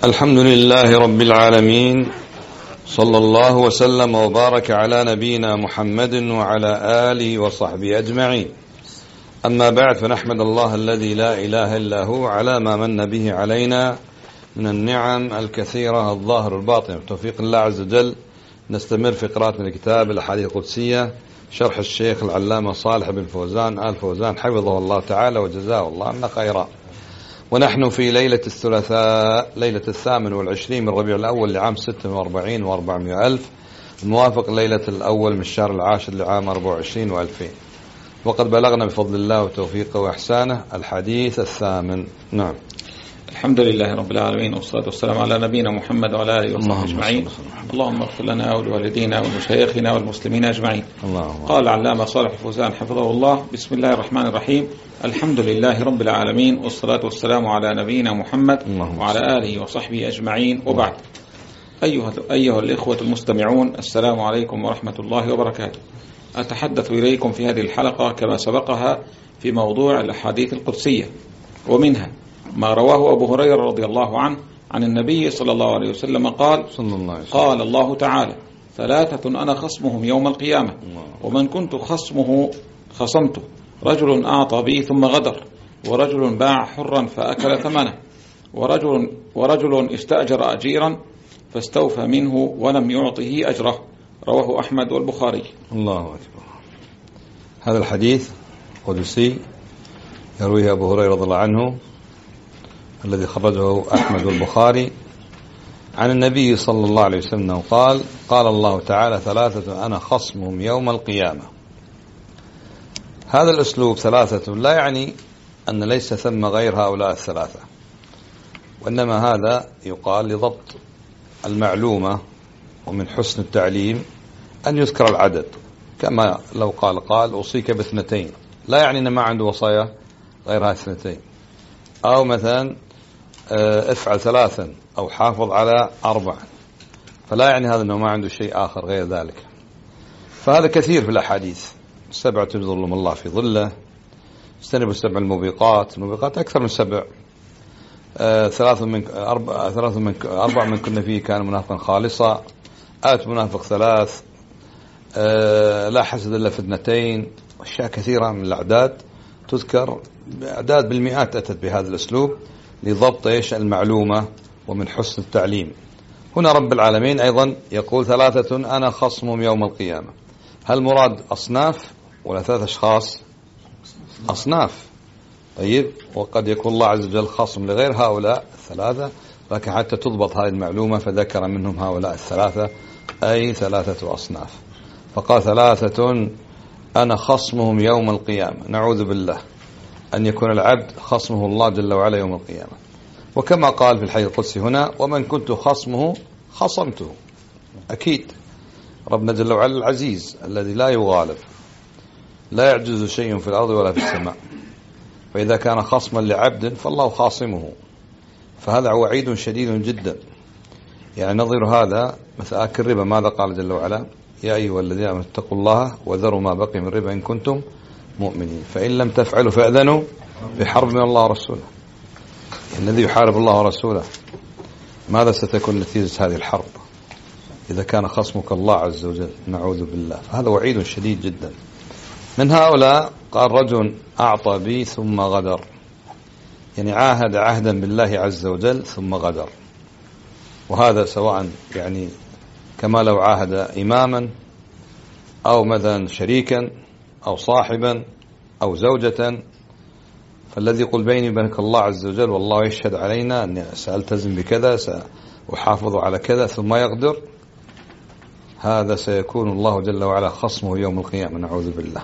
الحمد لله رب العالمين، صلى الله وسلم وبارك على نبينا محمد وعلى آله وصحبه أجمعين. أما بعد، فنحمد الله الذي لا إله إلا هو على ما من به علينا من النعم الكثيرة الظاهر الباطن. بتوفيق الله عز وجل نستمر في قراءة من كتاب الأحاديث القدسية، شرح الشيخ العلامة صالح بن فوزان آل فوزان حفظه الله تعالى وجزاه الله عنا خيرا. ونحن في ليلة الثلاثاء، ليلة 28 من ربيع الأول لعام 46 و400 ألف، الموافق ليلة الأول من الشهر العاشر لعام 24 و2000. وقد بلغنا بفضل الله وتوفيقه وإحسانه الحديث الثامن. نعم. الحمد لله رب العالمين، والصلاة والسلام على نبينا محمد وعلى آله وصحبه أجمعين. اللهم اغفر لنا ولوالدينا ولمشايخنا والمسلمين أجمعين. قال العلامة صالح الفوزان حفظه الله: بسم الله الرحمن الرحيم، الحمد لله رب العالمين، والصلاة والسلام على نبينا محمد وعلى آله وصحبه أجمعين، وبعد. أيها الإخوة المستمعون، السلام عليكم ورحمة الله وبركاته. أتحدث إليكم في هذه الحلقة كما سبقها في موضوع الأحاديث القدسية، ومنها ما رواه أبو هريرة رضي الله عنه عن النبي صلى الله عليه وسلم قال: قال الله تعالى: ثلاثة أنا خصمهم يوم القيامة، ومن كنت خصمه خصمته، رجل أعطى بي ثم غدر، ورجل باع حرا فأكل ثمنه، ورجل استأجر أجيرا فاستوفى منه ولم يعطه أجره. رواه أحمد والبخاري. الله أكبر. هذا الحديث قدسي يرويه أبو هريرة رضي الله عنه، الذي خرجه أحمد والبخاري، عن النبي صلى الله عليه وسلم قال: قال الله تعالى: ثلاثة أنا خصمهم يوم القيامة. هذا الأسلوب ثلاثة لا يعني أن ليس ثم غير هؤلاء الثلاثة، وإنما هذا يقال لضبط المعلومة، ومن حسن التعليم أن يذكر العدد، كما لو قال أوصيك باثنتين، لا يعني أن ما عنده وصايا غير هذه اثنتين، أو مثلا افعل ثلاثا، أو حافظ على 4، فلا يعني هذا أنه ما عنده شيء آخر غير ذلك. فهذا كثير في الأحاديث: 7 يظلهم الله في ظله، اجتنبوا 7 الموبقات أكثر من 7، 4 من كنا فيه كان منافقا خالصا، آت منافق 3، لا حسد إلا في 2، أشياء كثيرة من الأعداد تذكر بأعداد بالمئات أتت بهذا الأسلوب لضبط المعلومة ومن حسن التعليم. هنا رب العالمين أيضا يقول: ثلاثة أنا خصمهم يوم القيامة. هل مراد أصناف ولا 3 أشخاص؟ أصناف. طيب، وقد يكون الله عز وجل خصم لغير هؤلاء الثلاثة، لكن حتى تضبط هذه المعلومة فذكر منهم هؤلاء الثلاثة، أي 3 أصناف. فقال: ثلاثة أنا خصمهم يوم القيامة. نعوذ بالله أن يكون العبد خصمه الله جل وعلا يوم القيامة. وكما قال في الحديث القدسي هنا: ومن كنت خصمه خصمته. أكيد ربنا جل وعلا العزيز الذي لا يغالب، لا يعجز شيء في الأرض ولا في السماء، فإذا كان خصما لعبد فالله خاصمه، فهذا وعيد شديد جدا. يعني نظير هذا مثل آكل الربا، ماذا قال جل وعلا؟ يا أيها الذين آمنوا اتقوا الله وذروا ما بقي من الربا إن كنتم مؤمنين، فإن لم تفعلوا فأذنوا بحرب من الله ورسوله. الذي يحارب الله ورسوله، ماذا ستكون نتيجة هذه الحرب إذا كان خصمك الله عز وجل؟ نعوذ بالله. فهذا وعيد شديد جدا. من هؤلاء قال: رجل أعطى بي ثم غدر، يعني عاهد عهدا بالله عز وجل ثم غدر. وهذا سواء يعني كما لو عاهد إماما أو مثلا شريكا أو صاحبا أو زوجة، فالذي يقول بيني وبينك الله عز وجل والله يشهد علينا أني سألتزم بكذا، سأحافظ على كذا، ثم يغدر، هذا سيكون الله جل وعلا خصمه يوم القيامة. نعوذ بالله.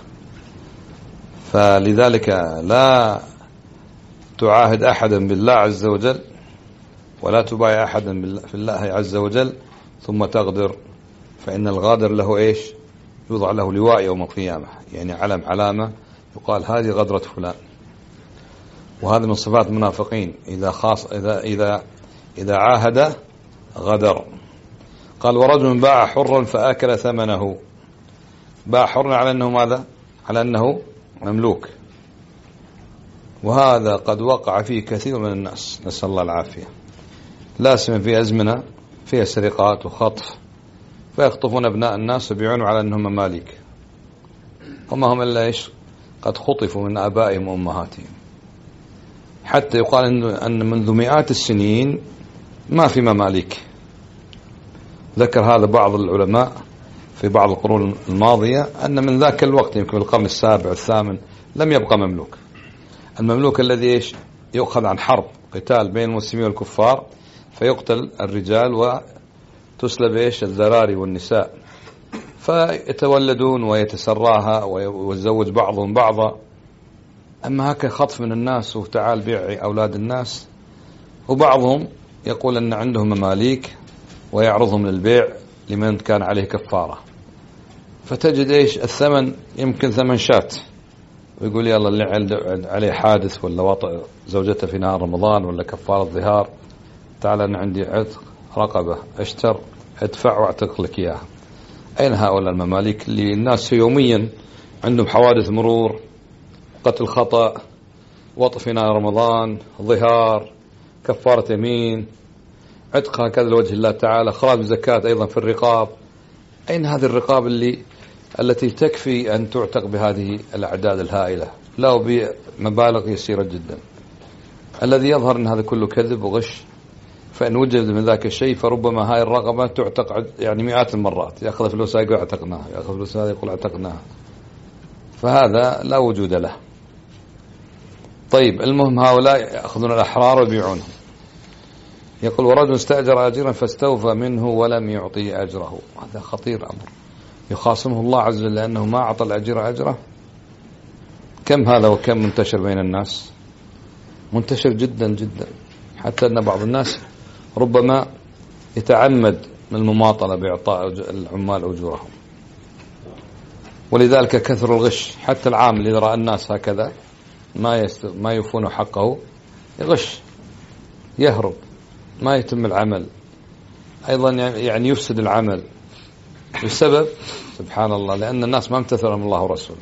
فلذلك لا تعاهد أحدا بالله عز وجل، ولا تبايع أحدا في الله عز وجل ثم تغدر، فإن الغادر له إيش؟ يوضع له لواء يوم القيامة، يعني علامة يقال هذه غدرة فلان. وهذا من صفات المنافقين، إذا عاهد غدر. قال: ورجل باع حرا فأكل ثمنه. باع حرا على أنه ماذا؟ على أنه مملوك. وهذا قد وقع فيه كثير من الناس، نسأل الله العافية. لا سيما في أزمنة فيها سرقات وخطف، فيخطفون أبناء الناس ويبيعون على أنهم مماليك، وما هم إلا إيش؟ قد خطفوا من آبائهم وأمهاتهم. حتى يقال أن منذ مئات السنين ما في مماليك. ذكر هذا بعض العلماء في بعض القرون الماضية، أن من ذاك الوقت يمكن القرن السابع والثامن لم يبقى مملوك. المملوك الذي إيش؟ يؤخذ عن حرب قتال بين المسلمين والكفار، فيقتل الرجال وتسلب إيش؟ الذراري والنساء، فيتولدون ويتسراها ويتزوج بعضهم بعضا. أما هكا خطف من الناس وتعال بيع أولاد الناس. وبعضهم يقول أن عندهم مماليك ويعرضهم للبيع لمن كان عليه كفارة، فتجد إيش؟ الثمن يمكن ثمن شات، ويقول يلا اللي عليه حادث ولا وطئ زوجته في نهار رمضان ولا كفارة ظهار، تعال أنا عندي عتق رقبة، اشتر ادفع واعتق لك إياها. أين هؤلاء المماليك اللي الناس يوميا عندهم حوادث مرور، قتل خطأ، وطئ في نهار رمضان، ظهار، كفارة يمين، عتق هكذا لوجه الله تعالى، خراج زكاة أيضا في الرقاب. أين هذه الرقاب التي تكفي أن تعتق بهذه الأعداد الهائلة، لا بمبالغ يسيرة جدا؟ الذي يظهر أن هذا كله كذب وغش. فإن وجد من ذاك الشيء فربما هاي الرقبة تعتق يعني مئات المرات، يأخذ فلوسها يقول اعتقناها، يأخذ فلوسها يقول اعتقناها، فهذا لا وجود له. طيب، المهم هؤلاء يأخذون الأحرار ويبيعونهم. يقول ورجل استأجر أجيرا فاستوفى منه ولم يعطي أجره. هذا خطير أمر، يخاصمه الله عز وجل لأنه ما أعطى الأجير أجره. كم هذا وكم منتشر بين الناس، منتشر جدا جدا، حتى أن بعض الناس ربما يتعمد من المماطلة بإعطاء العمال أجورهم. ولذلك كثر الغش، حتى العامل إذا رأى الناس هكذا ما يوفون حقه يغش، يهرب، ما يتم العمل، أيضا يعني يفسد العمل بسبب سبحان الله، لأن الناس ما امتثلهم الله ورسوله.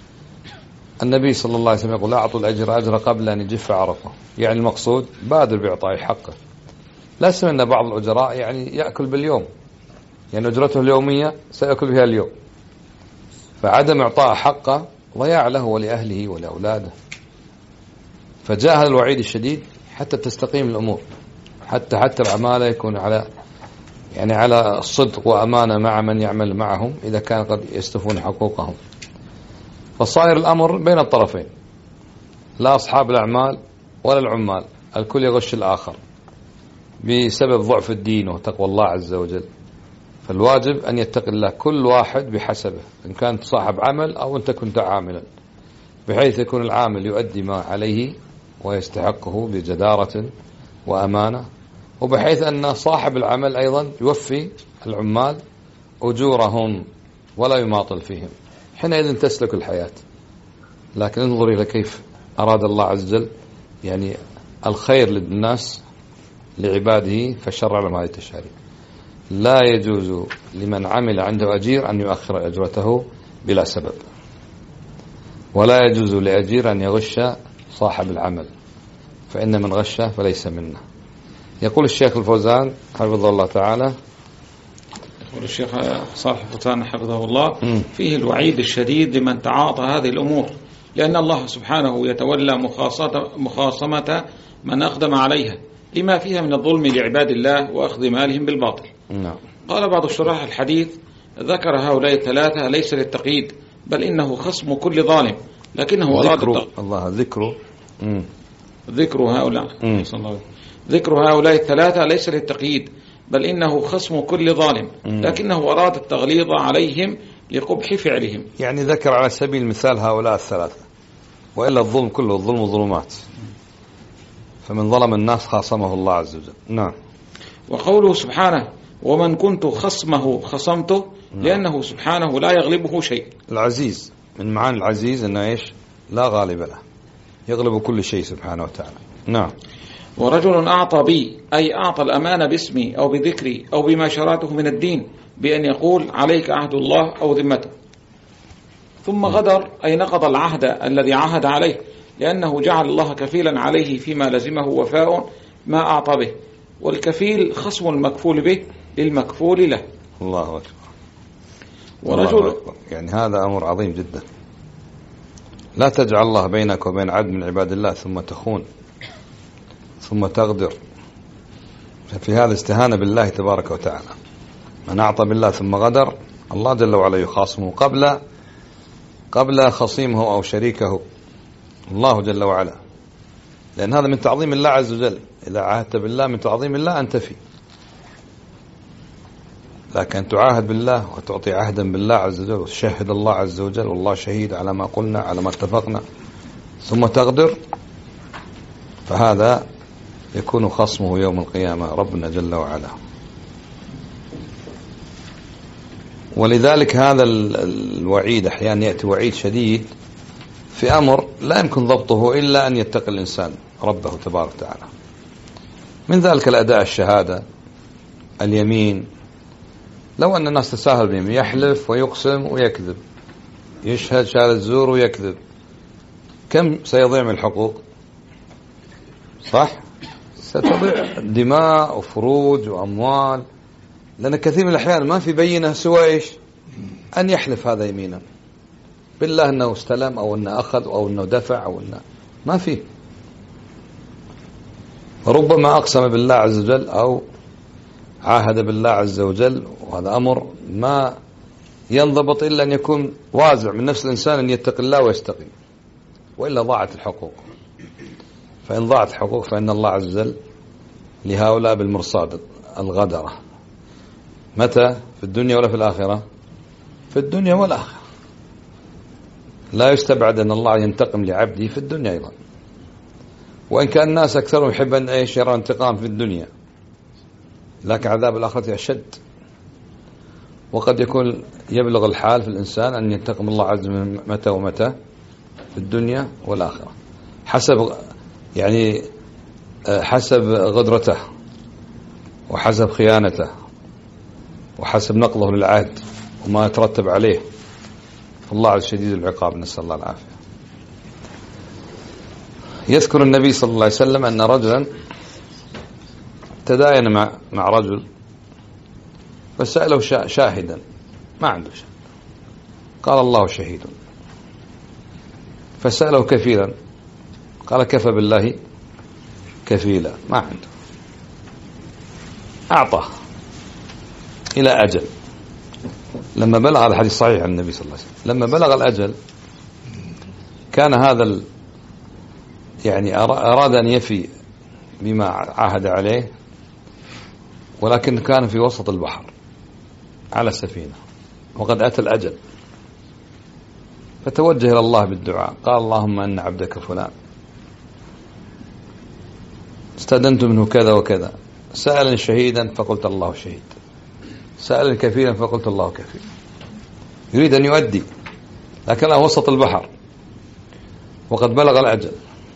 النبي صلى الله عليه وسلم يقول لا أعطوا الأجر أجر قبل أن يجف عرفه، يعني المقصود بادر بإعطاء حقه. لا سمع أن بعض الأجراء يعني يأكل باليوم، يعني أجرته اليومية سيأكل بها اليوم، فعدم إعطاء حقه ضياع له ولأهله ولأولاده. فجاء هذا الوعيد الشديد حتى تستقيم الأمور، حتى العمالة يكون على الصدق وأمانة مع من يعمل معهم إذا كان قد يستفون حقوقهم. فصاير الأمر بين الطرفين، لا أصحاب الأعمال ولا العمال، الكل يغش الآخر بسبب ضعف الدين وتقوى الله عز وجل. فالواجب أن يتقي الله كل واحد بحسبه، إن كانت صاحب عمل أو أنت كنت عاملا، بحيث يكون العامل يؤدي ما عليه ويستحقه بجدارة وأمانة، وبحيث أن صاحب العمل أيضا يوفي العمال أجورهم ولا يماطل فيهم. حينئذ تسلك الحياة. لكن انظر إلى كيف أراد الله عز وجل يعني الخير للناس لعباده، فشرع لهم هذه التشاريع. لا يجوز لمن عمل عنده أجير أن يؤخر أجرته بلا سبب، ولا يجوز لأجير أن يغش صاحب العمل، فإن من غشه فليس منا. يقول الشيخ الفوزان حفظه الله تعالى، يقول الشيخ صالح الفوزان حفظه الله فيه الوعيد الشديد لمن تعاطى هذه الأمور، لأن الله سبحانه يتولى مخاصمة من أقدم عليها لما فيها من الظلم لعباد الله وأخذ مالهم بالباطل. قال بعض الشراح الحديث ذكر هؤلاء الثلاثة ليس للتقييد، بل إنه خصم كل ظالم، لكنه ذكر هؤلاء الثلاثة ليس للتقييد، بل إنه خصم كل ظالم، لكنه أراد التغليظ عليهم لقبح فعلهم. يعني ذكر على سبيل المثال هؤلاء الثلاثة، وإلا الظلم كله الظلم ظلمات، فمن ظلم الناس خاصمه الله عز وجل. نعم. وقوله سبحانه ومن كنت خصمه خصمته، لأنه سبحانه لا يغلبه شيء. العزيز من معاني العزيز أنه إيش؟ لا غالب له، يغلب كل شيء سبحانه وتعالى. نعم. ورجل أعطى بي، أي أعطى الأمانة باسمي أو بذكري أو بما شرعته من الدين، بأن يقول عليك عهد الله أو ذمته، ثم غدر، أي نقض العهد الذي عهد عليه، لأنه جعل الله كفيلا عليه فيما لزمه وفاء ما أعطى به، والكفيل خصم المكفول به للمكفول له. الله أكبر. ورجل الله أكبر. يعني هذا أمر عظيم جدا. لا تجعل الله بينك وبين عبد من عباد الله ثم تخون ثم تغدر. ففي هذا استهانة بالله تبارك وتعالى. من أعطى بالله ثم غدر الله جل وعلا يخاصمه قبل خصيمه أو شريكه الله جل وعلا، لأن هذا من تعظيم الله عز وجل. إذا عاهدت بالله من تعظيم الله أنت فيه، لكن تعاهد بالله وتعطي عهدا بالله عز وجل وتشهد الله عز وجل والله شهيد على ما قلنا على ما اتفقنا ثم تغدر، فهذا يكون خصمه يوم القيامة ربنا جل وعلا. ولذلك هذا الوعيد أحيانا يأتي وعيد شديد في أمر لا يمكن ضبطه إلا أن يتقي الإنسان ربه تبارك وتعالى. من ذلك الأداء الشهادة، اليمين. لو أن الناس تساهل بهم، يحلف ويقسم ويكذب، يشهد شهادة زور ويكذب، كم سيضيع من الحقوق؟ صح؟ ستضيع دماء وفروج وأموال، لأن كثير من الأحيان ما في بينة سوى إيش؟ أن يحلف هذا يمينا بالله أنه استلم أو أنه أخذ أو أنه دفع أو أنه ما فيه. ربما أقسم بالله عز وجل أو عاهد بالله عز وجل، وهذا أمر ما ينضبط إلا أن يكون وازع من نفس الإنسان أن يتقي الله ويستقيم، وإلا ضاعت الحقوق. فإن ضاعت الحقوق فإن الله عز وجل لهؤلاء بالمرصاد الغدرة. متى؟ في الدنيا ولا في الآخرة؟ في الدنيا والآخرة. لا يستبعد أن الله ينتقم لعبده في الدنيا أيضا، وإن كان الناس أكثرهم يحب أن يرى انتقام في الدنيا، لكن عذاب الآخرة أشد. وقد يكون يبلغ الحال في الإنسان أن ينتقم الله عز وجل متى ومتى؟ في الدنيا والآخرة، حسب غدرته وحسب خيانته وحسب نقضه للعهد وما يترتب عليه. الله عز شديد العقاب، نسأل الله العافية. يذكر النبي صلى الله عليه وسلم أن رجلا تداين مع رجل فسأله شاهدا، ما عنده شهد، قال الله شهيد. فسأله كفيلا، قال كفى بالله كفيلا، ما عنده. أعطاه إلى أجل. لما بلغ، هذا الحديث صحيح عن النبي صلى الله عليه وسلم، لما بلغ الأجل كان هذا أراد أن يفي بما عاهد عليه، ولكن كان في وسط البحر على السفينة وقد أتى الأجل، فتوجه إلى الله بالدعاء، قال اللهم أن عبدك فلان استأذنت منه كذا وكذا، سألني شهيدا فقلت الله شهيد، سألني كفيلا فقلت الله كفيل. يريد أن يؤدي، لكنه وسط البحر وقد بلغ الأجل،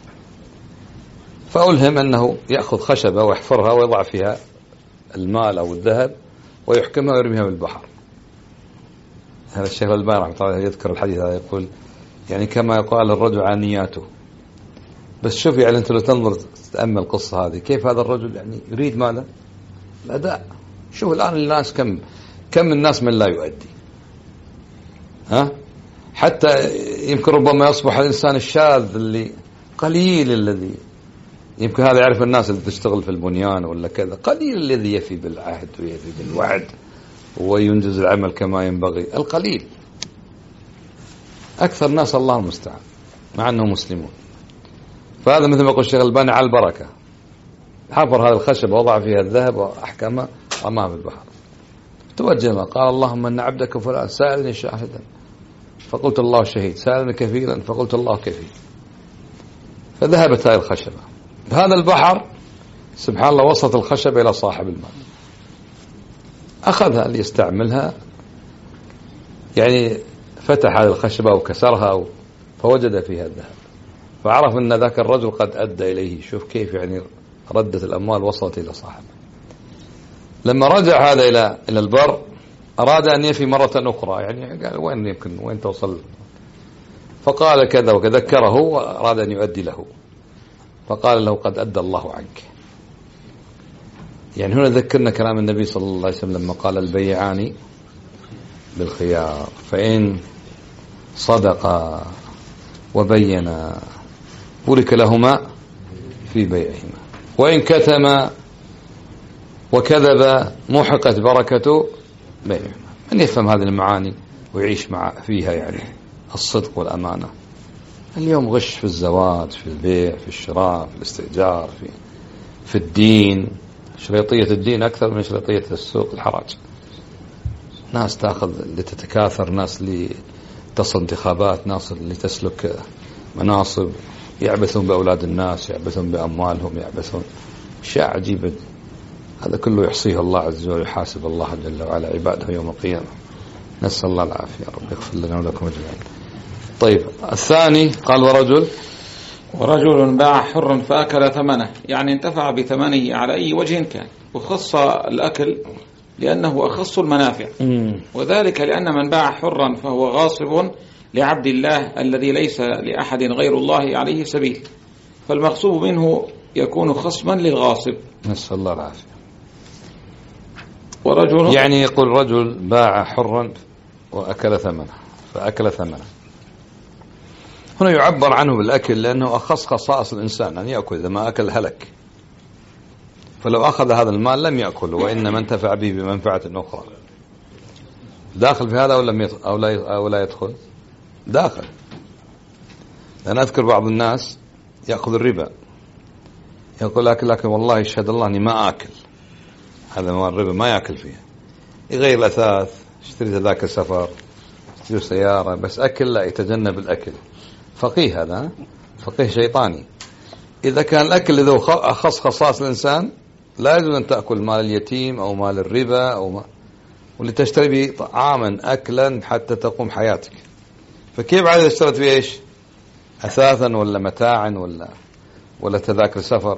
فألهم أنه يأخذ خشبة ويحفرها ويضع فيها المال أو الذهب ويحكمها ويرميها بالبحر. هذا الشيخ الألباني رحمه الله يذكر الحديث هذا، يقول يعني كما يقال الرجل عن نياته. بس شوف يعني أنت لو تنظر تتأمل القصة هذه، كيف هذا الرجل يعني يريد ماذا؟ الأداء. شوف الآن الناس كم الناس من لا يؤدي، حتى يمكن ربما يصبح الإنسان الشاذ اللي قليل، الذي يمكن هذا يعرف الناس اللي تشتغل في البنيان ولا كذا، قليل الذي يفي بالعهد ويفي بالوعد وينجز العمل كما ينبغي، القليل. أكثر الناس الله المستعان مع أنهم مسلمون. فهذا مثل ما يقول الشيخ الألباني على البركة، حفر هذا الخشب ووضع فيها الذهب وأحكمه رماه في البحر، توجه له قال اللهم أن عبدك فلان سألني شاهدا فقلت الله شهيد، سألني كفيلا فقلت الله كفيل. فذهبت هذه الخشبة بهذا البحر، سبحان الله، وصلت الخشبة إلى صاحب المال، أخذها ليستعملها، يعني فتح هذه الخشبة وكسرها فوجد فيها الذهب، فعرف أن ذاك الرجل قد أدى إليه. شوف كيف يعني ردت الأموال وصلت إلى صاحبه. لما رجع هذا إلى البر أراد أن يفي مرة أخرى، يعني قال وين توصل؟ فقال كذا وكذا، ذكره وأراد أن يؤدي له، فقال له قد أدى الله عنك. يعني هنا ذكرنا كلام النبي صلى الله عليه وسلم لما قال البيعان بالخيار، فإن صدقا وبينا بورك لهما في بيعهما، وإن كتما وكذب محقت بركة بيعهما. من يفهم هذه المعاني ويعيش فيها يعني الصدق والأمانة. اليوم غش في الزواج، في البيع، في الشراء، في الاستئجار، في الدين. شريطية الدين أكثر من شريطية السوق الحراج. ناس تأخذ لتتكاثر، ناس لتصل انتخابات، ناس لتسلك مناصب، يعبثون بأولاد الناس، يعبثون بأموالهم، يعبثون أشياء عجيبة. هذا كله يحصيه الله عز وجل، يحاسب الله جل وعلا عباده يوم القيامة. نسأل الله العافية، رب يغفر لنا ولكم أجمعين. طيب الثاني قال ورجل باع حرا فأكل ثمنه، يعني انتفع بثمنه على أي وجه كان، وخص الأكل لأنه أخص المنافع، وذلك لأن من باع حرا فهو غاصب لعبد الله الذي ليس لأحد غير الله عليه سبيل، فالمغصوب منه يكون خصما للغاصب. نسأل الله العافية. ورجل يعني يقول رجل باع حرا وأكل ثمنه، فأكل ثمنه. هنا يعبر عنه بالأكل لأنه أخص خصائص الإنسان أن يأكل، إذا ما أكل هلك. فلو أخذ هذا المال لم يأكل، وإنما انتفع به بمنفعة أخرى. داخل في هذا أو لا يدخل؟ داخل. لأن أذكر بعض الناس يأخذ الربا، يقول لكن والله يشهد الله أني ما أكل هذا مال الربا، ما يأكل فيها. يغير الأثاث، اشتري تذاكر سفر، اشتري سيارة، بس أكل لا، يتجنب الأكل. فقيه هذا، فقيه شيطاني. إذا كان الأكل إذا أخص خصائص الإنسان لا يجوز أن تأكل مال اليتيم أو مال الربا أو ولتشتري به طعاما أكلا حتى تقوم حياتك. فكيف عاد اشترت به إيش؟ أثاثا ولا متاعا ولا تذاكر سفر؟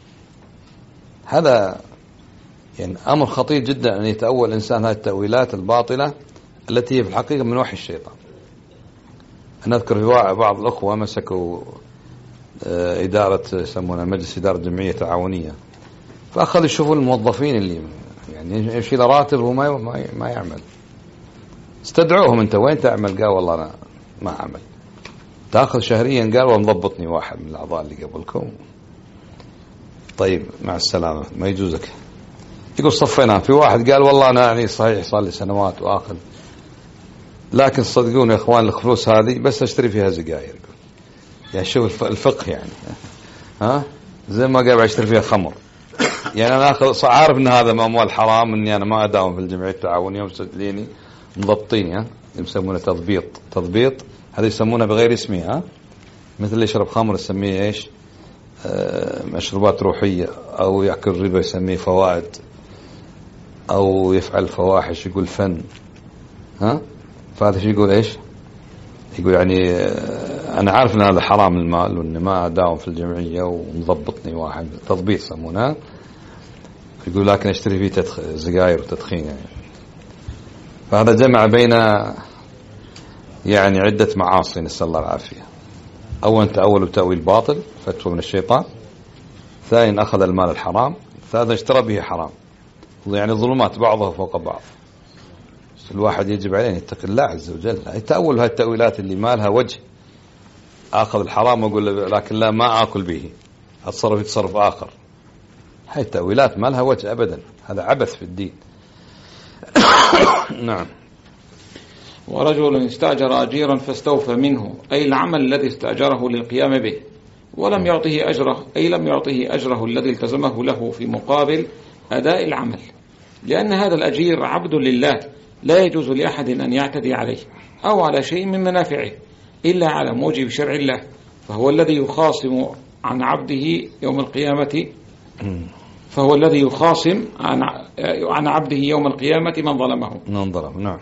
هذا يعني أمر خطير جدا أن يتأول الإنسان هذه التأويلات الباطلة التي هي في الحقيقة من وحي الشيطان. أنا أذكر في بعض الأخوة مسكوا إدارة يسمونها مجلس إدارة جمعية تعاونية، فأخذوا يشوفوا الموظفين اللي يعني يمشي له راتب وما ما يعمل. استدعوهم، أنت وين تعمل؟ قال والله أنا ما أعمل. تأخذ شهريا؟ قال ومضبطني واحد من الأعضاء اللي قبلكم. طيب مع السلامة، ما يجوزك. يقول صفينا. في واحد قال والله أنا يعني صحيح صار لي سنوات وآخذ، لكن صدقوني يا إخوان الفلوس هذه بس أشتري فيها زقاير. يعني شوف الفقه يعني، ها زي ما قال أشتري فيها خمر. يعني أنا أخذ عارف أن هذا أموال حرام، إني أنا ما أداوم في الجمعية التعاونية ومسجليني مضبطيني. ها يسمونه تضبيط. هذا يسمونه بغير اسمه. ها مثل اللي يشرب خمر يسميه إيش؟ مشروبات روحية، أو يأكل ربا يسميه فوائد، أو يفعل فواحش يقول فن. ها فهذا شو يقول إيش؟ يقول يعني أنا عارف أن هذا حرام المال، وإن ما أداوم في الجمعية ومضبطني واحد. تضبيط يسمونه. يقول لكن أشتري فيه زقاير وتدخين يعني. فهذا جمع بين يعني عدة معاصي، نسأل الله العافية. أولا تأول بتأويل باطل، فتوى من الشيطان. ثانيا أخذ المال الحرام. ثالثا اشترى به حرام. يعني ظلمات بعضها فوق بعض. الواحد يجب عليه يتقي الله عز وجل. يتأول هذه التأويلات اللي ما لها وجه. أخذ الحرام وأقول لكن لا ما أكل به، أتصرف يتصرف آخر. هذه التأويلات ما لها وجه أبدا، هذا عبث في الدين. نعم. ورجل استأجر أجيرا فاستوفى منه، أي العمل الذي استأجره للقيام به، ولم يعطه أجره، أي لم يعطه أجره الذي التزمه له في مقابل أداء العمل، لأن هذا الأجير عبد لله، لا يجوز لأحد أن يعتدي عليه أو على شيء من منافعه إلا على موجب شرع الله، فهو الذي يخاصم عن عبده يوم القيامة عن عبده يوم القيامة من ظلمه. نعم.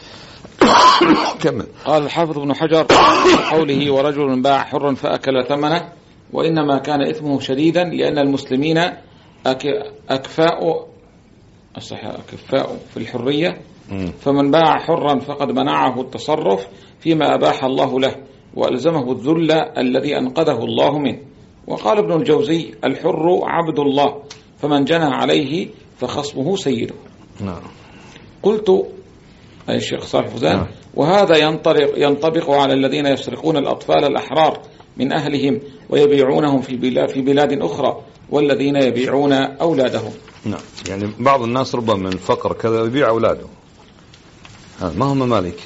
كمل. قال الحافظ ابن حجر قوله ورجل باع حرا فأكل ثمنه، وإنما كان إثمه شديدا لأن المسلمين أكفاء في الحرية، فمن باع حرا فقد منعه التصرف فيما أباح الله له، وألزمه الذل الذي أنقذه الله منه. وقال ابن الجوزي الحر عبد الله، فمن جنى عليه فخصمه سيده. نعم. قلت أي الشيخ صالح الفوزان وهذا ينطبق على الذين يسرقون الأطفال الأحرار من أهلهم ويبيعونهم في بلاد أخرى والذين يبيعون أولادهم. نعم، يعني بعض الناس ربما من الفقر كذا يبيع أولاده، ما هم ممالك،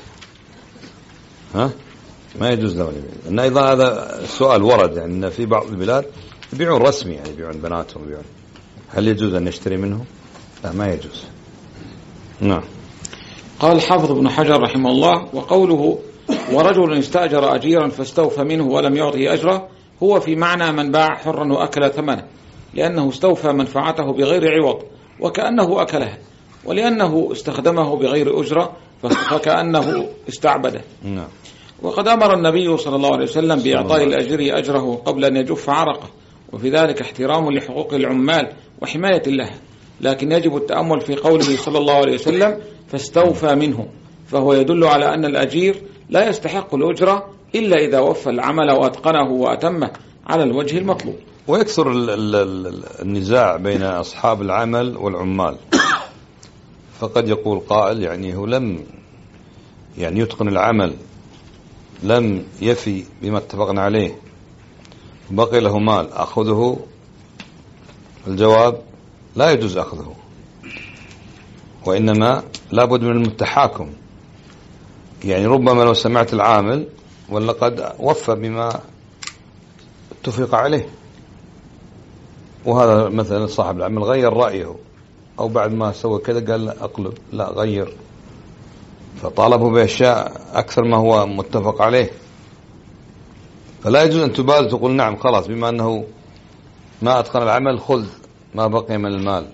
ما يجوز لهم يبيع. إن أيضا هذا السؤال ورد، يعني إن في بعض البلاد يبيعون رسمي، يعني يبيعون بناتهم يبيعون. هل يجوز أن نشتري منهم؟ لا، ما يجوز. نعم. قال حافظ ابن حجر رحمه الله: وقوله ورجل استأجر أجيرا فاستوفى منه ولم يعطه أجره هو في معنى من باع حرا وأكل ثمنه، لأنه استوفى منفعته بغير عوض وكأنه أكلها، ولأنه استخدمه بغير أجرة فكأنه استعبده. نعم. وقد أمر النبي صلى الله عليه وسلم بإعطاء الأجير أجره قبل أن يجف عرقه، وفي ذلك احترام لحقوق العمال وحماية لها، لكن يجب التأمل في قوله صلى الله عليه وسلم فاستوفى منه، فهو يدل على أن الأجير لا يستحق الأجرة إلا إذا وفى العمل وأتقنه وأتمه على الوجه المطلوب. ويكثر النزاع بين أصحاب العمل والعمال، فقد يقول قائل يعني هو لم يعني يتقن العمل، لم يفي بما اتفقنا عليه، بقي له مال أخذه. الجواب: لا يجوز أخذه، وإنما لابد من التحاكم. يعني ربما لو سمعت العامل ولقد وفى بما اتفق عليه، وهذا مثلا صاحب العمل غير رأيه، أو بعد ما سوى كذا قال لا أقلب، لا غير، فطالبه بأشياء أكثر ما هو متفق عليه، فلا يجوز أن تبادر تقول نعم خلاص بما أنه ما أتقن العمل خذ ما بقي من المال.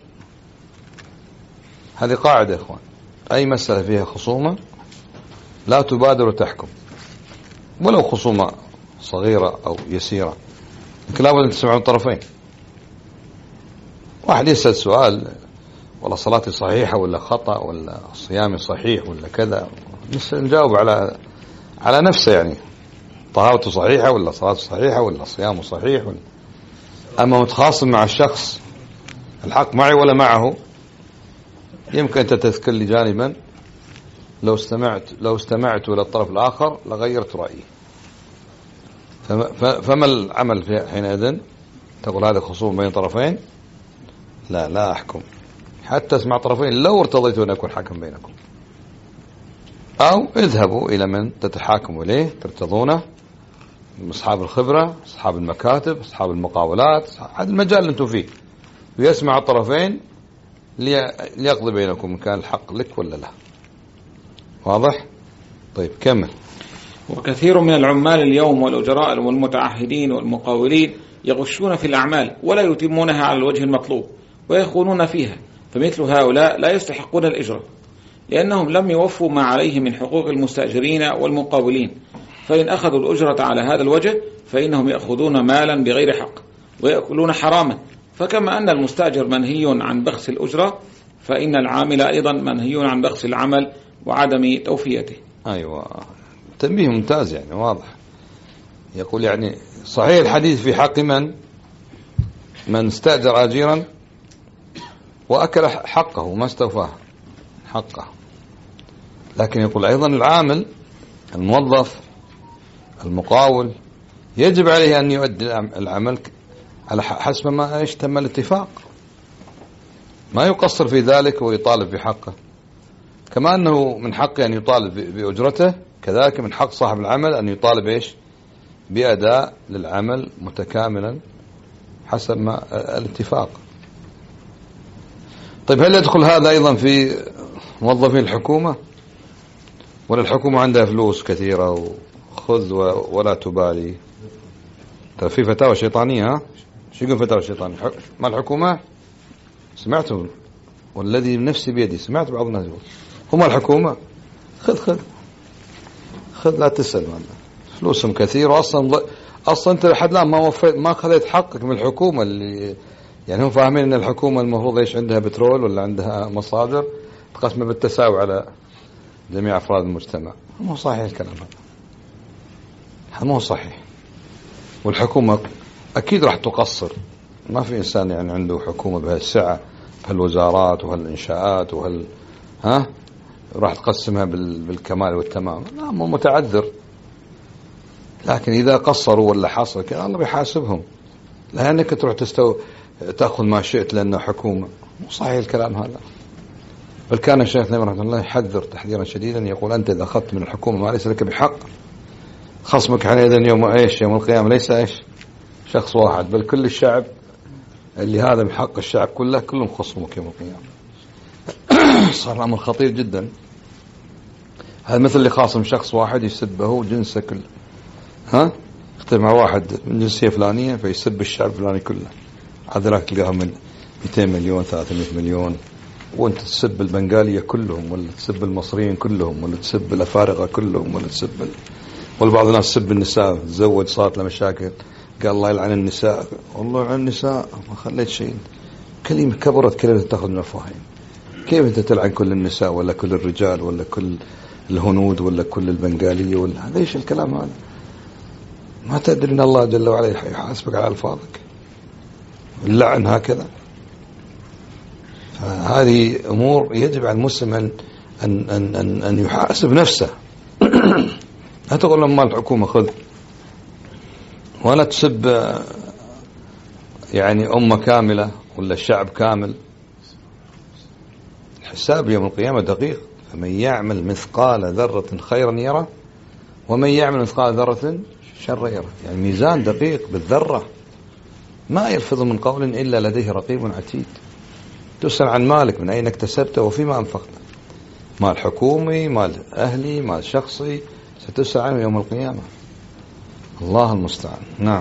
هذه قاعدة يا إخوان، أي مسألة فيها خصومة لا تبادر وتحكم، ولو خصومة صغيرة أو يسيرة، لكن لابد أن تسمعوا الطرفين. واحد يسأل سؤال: والله صلاتي صحيحة ولا خطأ، ولا صيامي صحيح ولا كذا، نجاوب على نفسه، يعني طهارته صحيحة ولا صلاته صحيحة ولا صيامه صحيح ولا. أما متخاصم مع الشخص الحق معي ولا معه، يمكن أنت تذكر لي جانبا لو استمعت إلى الطرف الآخر لغيرت رأيي، فما العمل حينئذ؟ تقول هذا خصوم بين طرفين؟ لا أحكم حتى اسمع طرفين، لو ارتضيت أن أكون حكم بينكم، أو اذهبوا إلى من تتحاكموا إليه ترتضونه، أصحاب الخبرة، أصحاب المكاتب، أصحاب المقاولات، هذا المجال اللي أنتم فيه، ويسمع الطرفين ليقضي بينكم إن كان الحق لك ولا لا. واضح؟ طيب كمل. وكثير من العمال اليوم والأجراء والمتعهدين والمقاولين يغشون في الأعمال ولا يتمونها على الوجه المطلوب ويخونون فيها، فمثل هؤلاء لا يستحقون الإجرة، لأنهم لم يوفوا ما عليه من حقوق المستأجرين والمقاولين، فإن أخذوا الأجرة على هذا الوجه فإنهم يأخذون مالا بغير حق ويأكلون حراما، فكما أن المستأجر منهي عن بخس الأجرة فإن العامل أيضا منهي عن بخس العمل وعدم توفيته. أيوة، تنبيه ممتاز، يعني واضح. يقول يعني صحيح الحديث في حق من استأجر أجيرا وأكل حقه ما استوفاه حقه، لكن يقول أيضا العامل الموظف المقاول يجب عليه أن يؤدي العمل على حسب ما تم الاتفاق، ما يقصر في ذلك ويطالب بحقه، كما أنه من حقه أن يطالب بأجرته، كذلك من حق صاحب العمل أن يطالب بأداء للعمل متكاملا حسب ما الاتفاق. طيب هل يدخل هذا أيضا في موظفين الحكومة، ولا الحكومة عندها فلوس كثيرة وخذ ولا تبالي؟ ترى في فتاوى شيطانية. شو يقول فتاوى شيطانية؟ ما الحكومة سمعتوا؟ والذي نفسي بيدي سمعت بعض الناس يقول هم الحكومة، خذ لا تسأل، فلوسهم كثير، وأصلا أنت لحد الآن ما خذيت حقك من الحكومة، اللي يعني هم فاهمين أن الحكومة المفروض إيش عندها بترول ولا عندها مصادر تقسم بالتساوي على جميع أفراد المجتمع. مو صحيح الكلام هذا، مو صحيح. والحكومة أكيد راح تقصر ما في إنسان يعني عنده حكومة بهالسعة، بهالوزارات وهالإنشاءات راح تقسمها بالكمال والتمام. لا، مو متعذر. لكن إذا قصروا ولا حصل كذا الله بيحاسبهم، لأنك تروح تأخذ ما شئت لأنه حكومة. مو صحيح الكلام هذا. بل كان الشيخ ابن رحمه الله يحذر تحذيرا شديدا، يقول أنت إذا أخذت من الحكومة ما ليس لك بحق، خصمك حينئذ يوم القيامة ليس شخص واحد، بل كل الشعب اللي هذا بحق الشعب كلهم خصمك يوم القيامة. صار الأمر خطير جدا. هذا مثل اللي خاصم شخص واحد يسبه جنسه كله، يختلف مع واحد من جنسية فلانية فيسب الشعب الفلاني كله. هذا تلقاهم من 200 مليون 300 مليون، وانت تسب البنغالية كلهم، ولا تسب المصريين كلهم، ولا تسب الأفارقة كلهم، ولا تسب والبعض الناس تسب النساء، تزوج صارت له مشاكل، قال الله يلعن النساء. والله يلعن النساء، ما خليت شيء. كلمة كبرت، كلمة تأخذ من الفاهم. كيف انت تلعن كل النساء ولا كل الرجال ولا كل الهنود ولا كل البنغالية ولا هذا؟ ايش الكلام هذا؟ ما تدري ان الله جل وعلا يحاسبك على الفاظك. اللعن هكذا. فهذه امور يجب على المسلم ان يحاسب نفسه. لا تقول لما الحكومة خذ، ولا تسب يعني أمة كاملة ولا الشعب كامل. الحساب يوم القيامة دقيق. فمن يعمل مثقال ذرة خيرا يره، ومن يعمل مثقال ذرة شرا يره. يعني ميزان دقيق بالذرة، ما يلفظ من قول إلا لديه رقيب عتيد. تسأل عن مالك من أين اكتسبته وفيما أنفقته. مال حكومي، مال أهلي، مال شخصي، ستسأل عنه يوم القيامة. الله المستعان. نعم.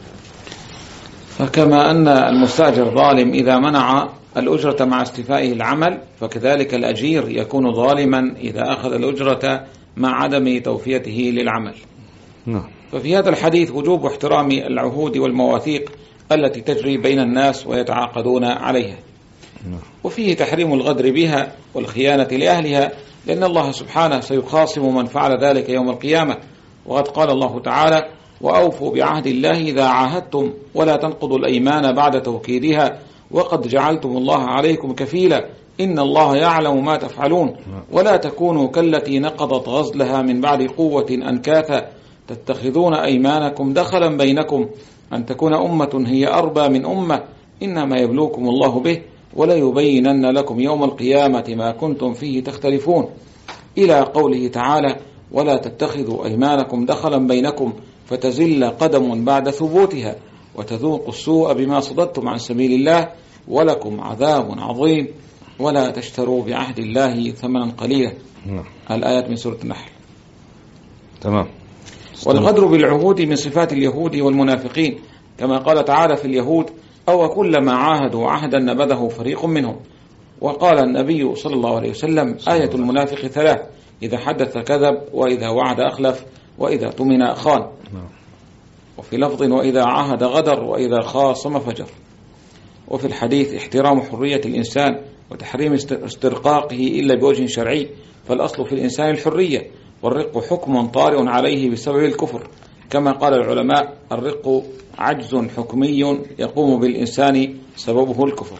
فكما أن المستأجر ظالم إذا منع الأجرة مع استيفائه العمل، فكذلك الأجير يكون ظالما إذا أخذ الأجرة مع عدم توفيته للعمل. نعم. ففي هذا الحديث وجوب احترام العهود والمواثيق التي تجري بين الناس ويتعاقدون عليها. وفيه تحريم الغدر بها والخيانة لأهلها، لأن الله سبحانه سيخاصم من فعل ذلك يوم القيامة. وقد قال الله تعالى: وأوفوا بعهد الله إذا عاهدتم ولا تنقضوا الأيمان بعد توكيدها وقد جعلتم الله عليكم كفيلا إن الله يعلم ما تفعلون ولا تكونوا كالتي نقضت غزلها من بعد قوة أنكاثا تتخذون أيمانكم دخلا بينكم أن تكون أمة هي أربى من أمة إنما يبلوكم الله به ولا يبينن لكم يوم القيامة ما كنتم فيه تختلفون، إلى قوله تعالى: ولا تتخذوا أيمانكم دخلا بينكم فتزل قدم بعد ثبوتها وتذوقوا السوء بما صددتم عن سبيل الله ولكم عذاب عظيم ولا تشتروا بعهد الله ثمنا قليلا. الآيات من سورة النحل. تمام. والغدر بالعهود من صفات اليهود والمنافقين، كما قال تعالى في اليهود: أو كلما عاهدوا عهدا نبذه فريق منهم. وقال النبي صلى الله عليه وسلم: آية المنافق 3: إذا حدث كذب، وإذا وعد أخلف، وإذا تمن خان. وفي لفظ: وإذا عاهد غدر، وإذا خاصم فجر. وفي الحديث: احترام حرية الإنسان وتحريم استرقاقه إلا بوجه شرعي، فالأصل في الإنسان الحرية، والرق حكم طارئ عليه بسبب الكفر، كما قال العلماء: الرق عجز حكمي يقوم بالإنسان سببه الكفر.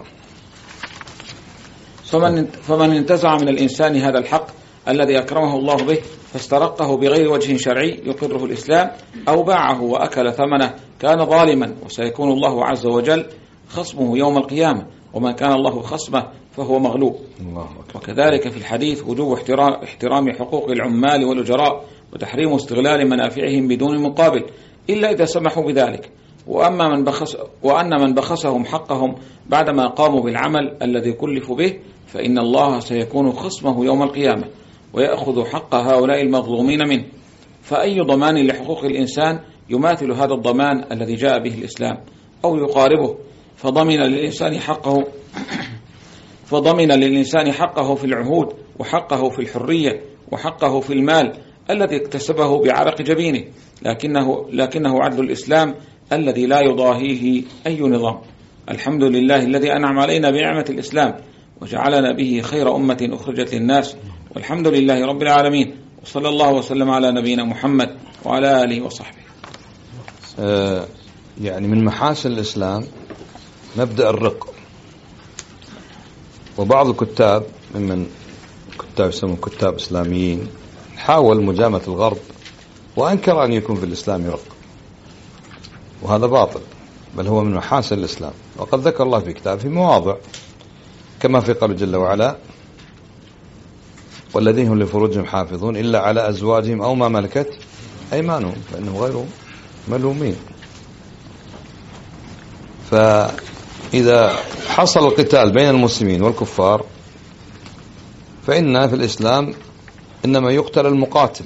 فمن انتزع من الإنسان هذا الحق الذي أكرمه الله به فاسترقه بغير وجه شرعي يقره الإسلام أو باعه وأكل ثمنه كان ظالما، وسيكون الله عز وجل خصمه يوم القيامة، ومن كان الله خصمه فهو مغلوب. وكذلك في الحديث وجوب احترام حقوق العمال والأجراء وتحريم استغلال منافعهم بدون مقابل إلا إذا سمحوا بذلك، وأن من بخسهم حقهم بعدما قاموا بالعمل الذي كلفوا به فإن الله سيكون خصمه يوم القيامة ويأخذ حق هؤلاء المظلومين منه. فأي ضمان لحقوق الإنسان يماثل هذا الضمان الذي جاء به الإسلام أو يقاربه؟ فضمن للإنسان حقه في العهود، وحقه في الحرية، وحقه في المال الذي اكتسبه بعرق جبينه، لكنه عدل الإسلام الذي لا يضاهيه أي نظام. الحمد لله الذي أنعم علينا بنعمة الإسلام وجعلنا به خير أمة أخرجت للناس، والحمد لله رب العالمين، وصلى الله وسلم على نبينا محمد وعلى آله وصحبه. يعني من محاسن الإسلام مبدأ الرق. وبعض الكتاب ممن كتاب يسمون كتاب إسلاميين حاول مجاملة الغرب وأنكر أن يكون في الإسلام رق، وهذا باطل، بل هو من محاسن الإسلام. وقد ذكر الله في كتابه في مواضع كما في قوله جل وعلا: والذين هم لفروجهم حافظون إلا على أزواجهم أو ما ملكت أيمانهم فإنهم غير ملومين. فإذا حصل القتال بين المسلمين والكفار فإن في الإسلام إنما يقتل المقاتل،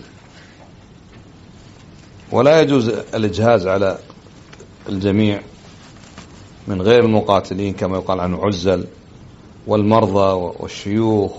ولا يجوز الإجهاز على الجميع من غير المقاتلين كما يقال عنه عزل، والمرضى والشيوخ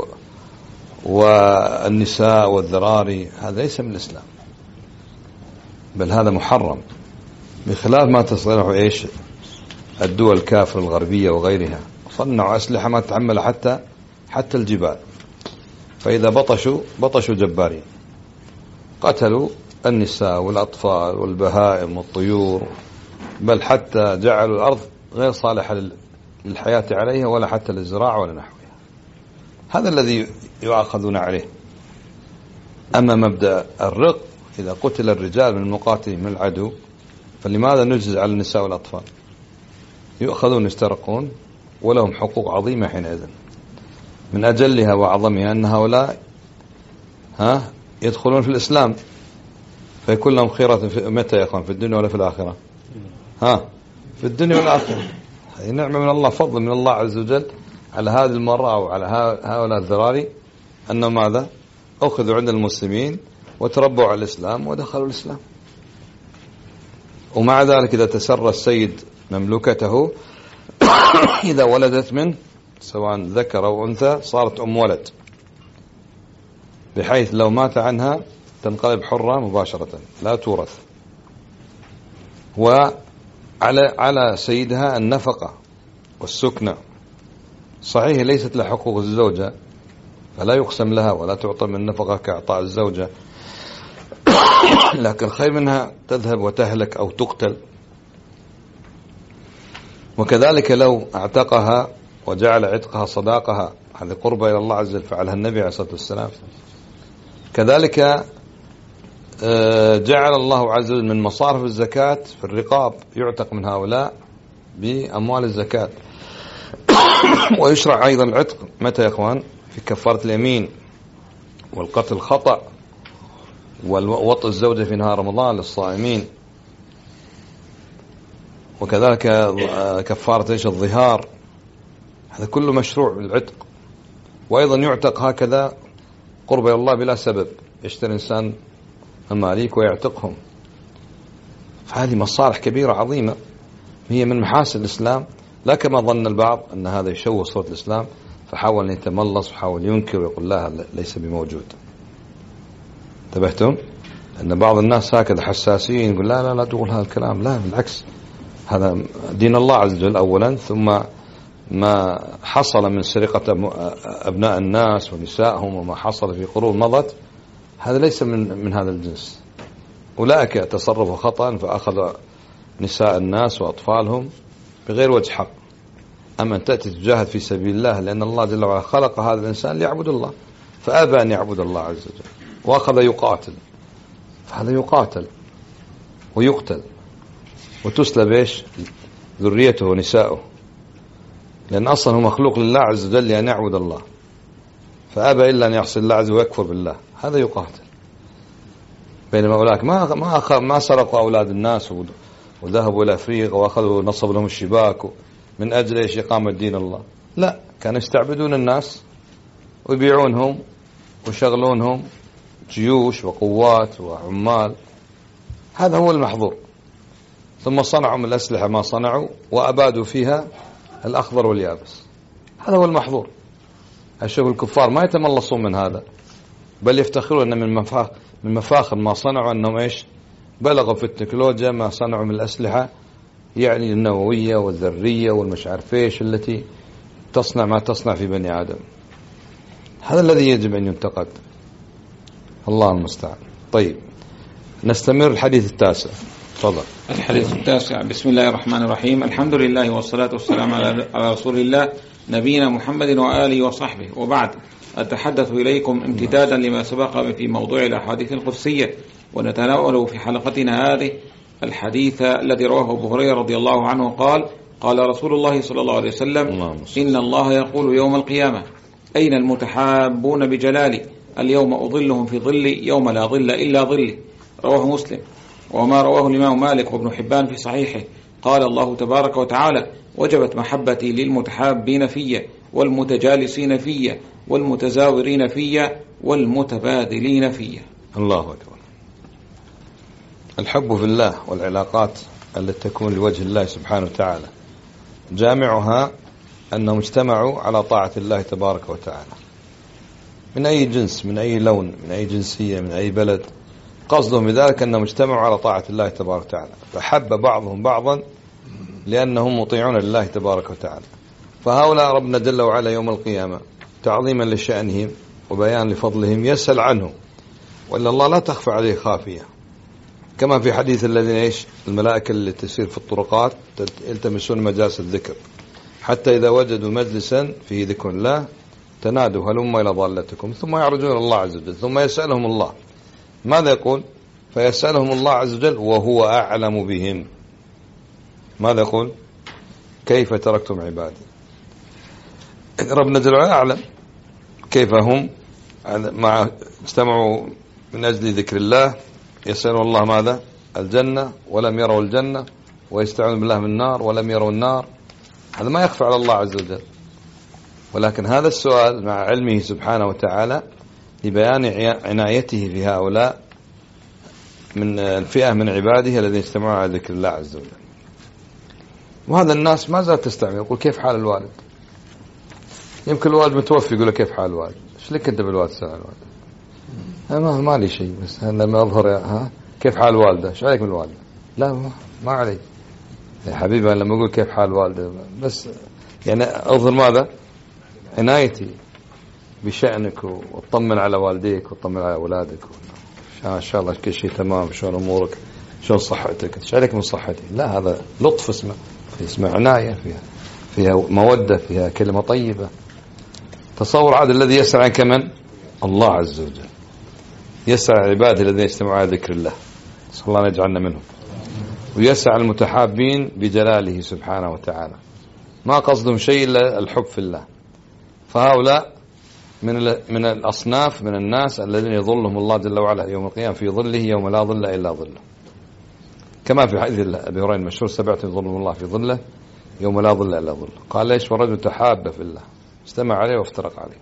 والنساء والذراري. هذا ليس من الإسلام، بل هذا محرم، بخلاف ما تصنعه إيش الدول الكافرة الغربية وغيرها. صنعوا أسلحة ما تحمل حتى الجبال، فإذا بطشوا جبارين، قتلوا النساء والأطفال والبهائم والطيور، بل حتى جعلوا الأرض غير صالحة للحياة عليها ولا حتى للزراعة ولا نحوها. هذا الذي يؤاخذون عليه. أما مبدأ الرق، إذا قتل الرجال من المقاتلين من العدو فلماذا نجز على النساء والأطفال؟ يؤخذون يسترقون ولهم حقوق عظيمة حينئذ. من أجلها وأعظمها أن هؤلاء يدخلون في الإسلام فيكون لهم خيرة متى يا أخوان؟ في الدنيا ولا في الآخرة؟ في الدنيا والآخرة. هذه نعمة من الله، فضل من الله عز وجل على هذه المرأة أو على هؤلاء الذراري، أنهم ماذا؟ أخذوا عند المسلمين وتربوا على الإسلام ودخلوا الإسلام. ومع ذلك إذا تسرى السيد مملوكته إذا ولدت منه سواء ذكر أو أنثى صارت أم ولد، بحيث لو مات عنها تنقلب حرة مباشرة لا تورث. وعلى سيدها النفقة والسكنة. صحيح ليست لها حقوق الزوجة فلا يقسم لها ولا تعطى من النفقة كإعطاء الزوجة، لكن خير منها تذهب وتهلك أو تقتل. وكذلك لو اعتقها وجعل عتقها صداقها، هذه قربة إلى الله عز وجل، فعلها النبي عليه الصلاة والسلام. كذلك جعل الله عز وجل من مصارف الزكاة في الرقاب، يعتق من هؤلاء بأموال الزكاة. ويشرع أيضا العتق متى يا أخوان؟ في كفارة اليمين والقتل الخطأ ووطء الزوجة في نهار رمضان للصائمين. وكذلك كفارة الظهار، هذا كله مشروع العتق. وأيضا يعتق هكذا قرب إلى الله بلا سبب، يشتري إنسان مماليك ويعتقهم. فهذه مصالح كبيرة عظيمة هي من محاسن الإسلام، لا كما ظن البعض أن هذا يشوه صورة الإسلام فحاول أن يتملص وحاول ينكر ويقول لا ليس بموجود. انتبهتم؟ أن بعض الناس هكذا حساسين يقول لا تقول هذا الكلام، لا بالعكس، هذا دين الله عز وجل أولا، ثم ما حصل من سرقة أبناء الناس ونسائهم وما حصل في قرون مضت هذا ليس من هذا الجنس. أولئك تصرفوا خطأ فأخذ نساء الناس وأطفالهم بغير وجه حق. أما أن تأتي تجاهد في سبيل الله، لأن الله جل وعلا خلق هذا الإنسان ليعبد الله فأبى أن يعبد الله عز وجل وأخذ يقاتل، فهذا يقاتل ويقتل وتسلب إيش؟ ذريته ونساؤه، لأن أصلا هو مخلوق لله عز وجل لأن يعبد الله، فأبى إلا أن يعصي الله عز وجل ويكفر بالله، هذا يقاتل. بينما أولئك ما سرقوا أولاد الناس وذهبوا إلى أفريقيا وأخذوا نصب لهم الشباك من أجل إيش؟ إقامة دين الله. لا، كانوا يستعبدون الناس ويبيعونهم ويشغلونهم جيوش وقوات وعمال. هذا هو المحظور. ثم صنعوا من الأسلحة ما صنعوا وأبادوا فيها الأخضر واليابس، هذا هو المحظور. أشوف الكفار ما يتملصون من هذا، بل يفتخرون أن من مفاخر ما صنعوا أنهم إيش؟ بلغوا في التكنولوجيا ما صنعوا من الأسلحة، يعني النووية والذرية والمش عارف إيش التي تصنع ما تصنع في بني آدم. هذا الذي يجب أن ينتقد. الله المستعان. طيب نستمر الحديث التاسع. تفضل. الحديث التاسع. بسم الله الرحمن الرحيم. الحمد لله والصلاة والسلام على رسول الله نبينا محمد وآله وصحبه، وبعد. أتحدث إليكم امتدادا لما سبق في موضوع الأحاديث القدسية، ونتناول في حلقتنا هذه الحديث الذي رواه أبو هريرة رضي الله عنه قال: قال رسول الله صلى الله عليه وسلم: إن الله يقول يوم القيامة: أين المتحابون بجلالي؟ اليوم أظلهم في ظلي يوم لا ظل إلا ظلي. رواه مسلم. وما رواه الإمام مالك وابن حبان في صحيحه قال الله تبارك وتعالى: وجبت محبتي للمتحابين في، والمتجالسين في، والمتزاورين في، والمتبادلين في. الله أكبر. الحب في الله والعلاقات التي تكون لوجه الله سبحانه وتعالى جامعها أنهم اجتمعوا على طاعة الله تبارك وتعالى، من أي جنس، من أي لون، من أي جنسية، من أي بلد. قصدهم بذلك أنهم اجتمعوا على طاعة الله تبارك وتعالى، فحب بعضهم بعضا لأنهم مطيعون لله تبارك وتعالى. فهؤلاء ربنا جل وعلا يوم القيامة تعظيما لشأنهم وبيان لفضلهم يسأل عنهم، وإلا الله لا تخفى عليه خافية، كما في حديث الذين الملائكة اللي تسير في الطرقات يلتمسون مجالس الذكر، حتى إذا وجدوا مجلسا فيه ذكر الله تنادوا هلم إلى ضالتكم، ثم يعرجون إلى الله عز وجل، ثم يسألهم الله. ماذا يقول؟ فيسألهم الله عز وجل وهو أعلم بهم. ماذا يقول؟ كيف تركتم عبادي؟ ربنا جل وعلا أعلم كيف هم مع اجتمعوا من أجل ذكر الله، يسألون الله ماذا؟ الجنة ولم يروا الجنة، ويستعون بالله من النار ولم يروا النار. هذا ما يخفى على الله عز وجل، ولكن هذا السؤال مع علمه سبحانه وتعالى لبيان عنايته في هؤلاء من الفئة من عباده الذين يجتمعون على ذكر الله عز وجل. وهذا الناس ما زالت تستعمل، يقول: كيف حال الوالد؟ يمكن الوالد متوفي، يقول له: كيف حال الوالد؟ ايش لك انت بالوالد؟ سأل الوالد: ما لي شيء، بس لما اظهر كيف حال الوالده؟ ايش عليك من الوالده؟ لا ما علي يا حبيبي، لما اقول كيف حال الوالده بس يعني اظهر ماذا؟ عنايتي بشأنك، وتطمن على والديك وتطمن على أولادك، إن شاء الله كل شيء تمام، شلون أمورك، شلون صحتك، إيش عليك من صحتي؟ لا، هذا لطف اسمه عناية، فيها مودة، فيها كلمة طيبة. تصور عاد الذي يسأل عن كمن؟ الله عز وجل يسأل عن عباده الذين يجتمعون على ذكر الله، نسأل الله أن يجعلنا منهم. ويسأل عن المتحابين بجلاله سبحانه وتعالى، ما قصدهم شيء إلا الحب في الله. فهؤلاء من الأصناف من الناس الذين يظلهم الله جل وعلا يوم القيامة في ظله يوم لا ظل إلا ظله، كما في حديث أبي هريرة المشهور: 7 يظلهم الله في ظله يوم لا ظل إلا ظله. قال: ليش؟ ورجل تحاب في الله استمع عليه وافترق عليه.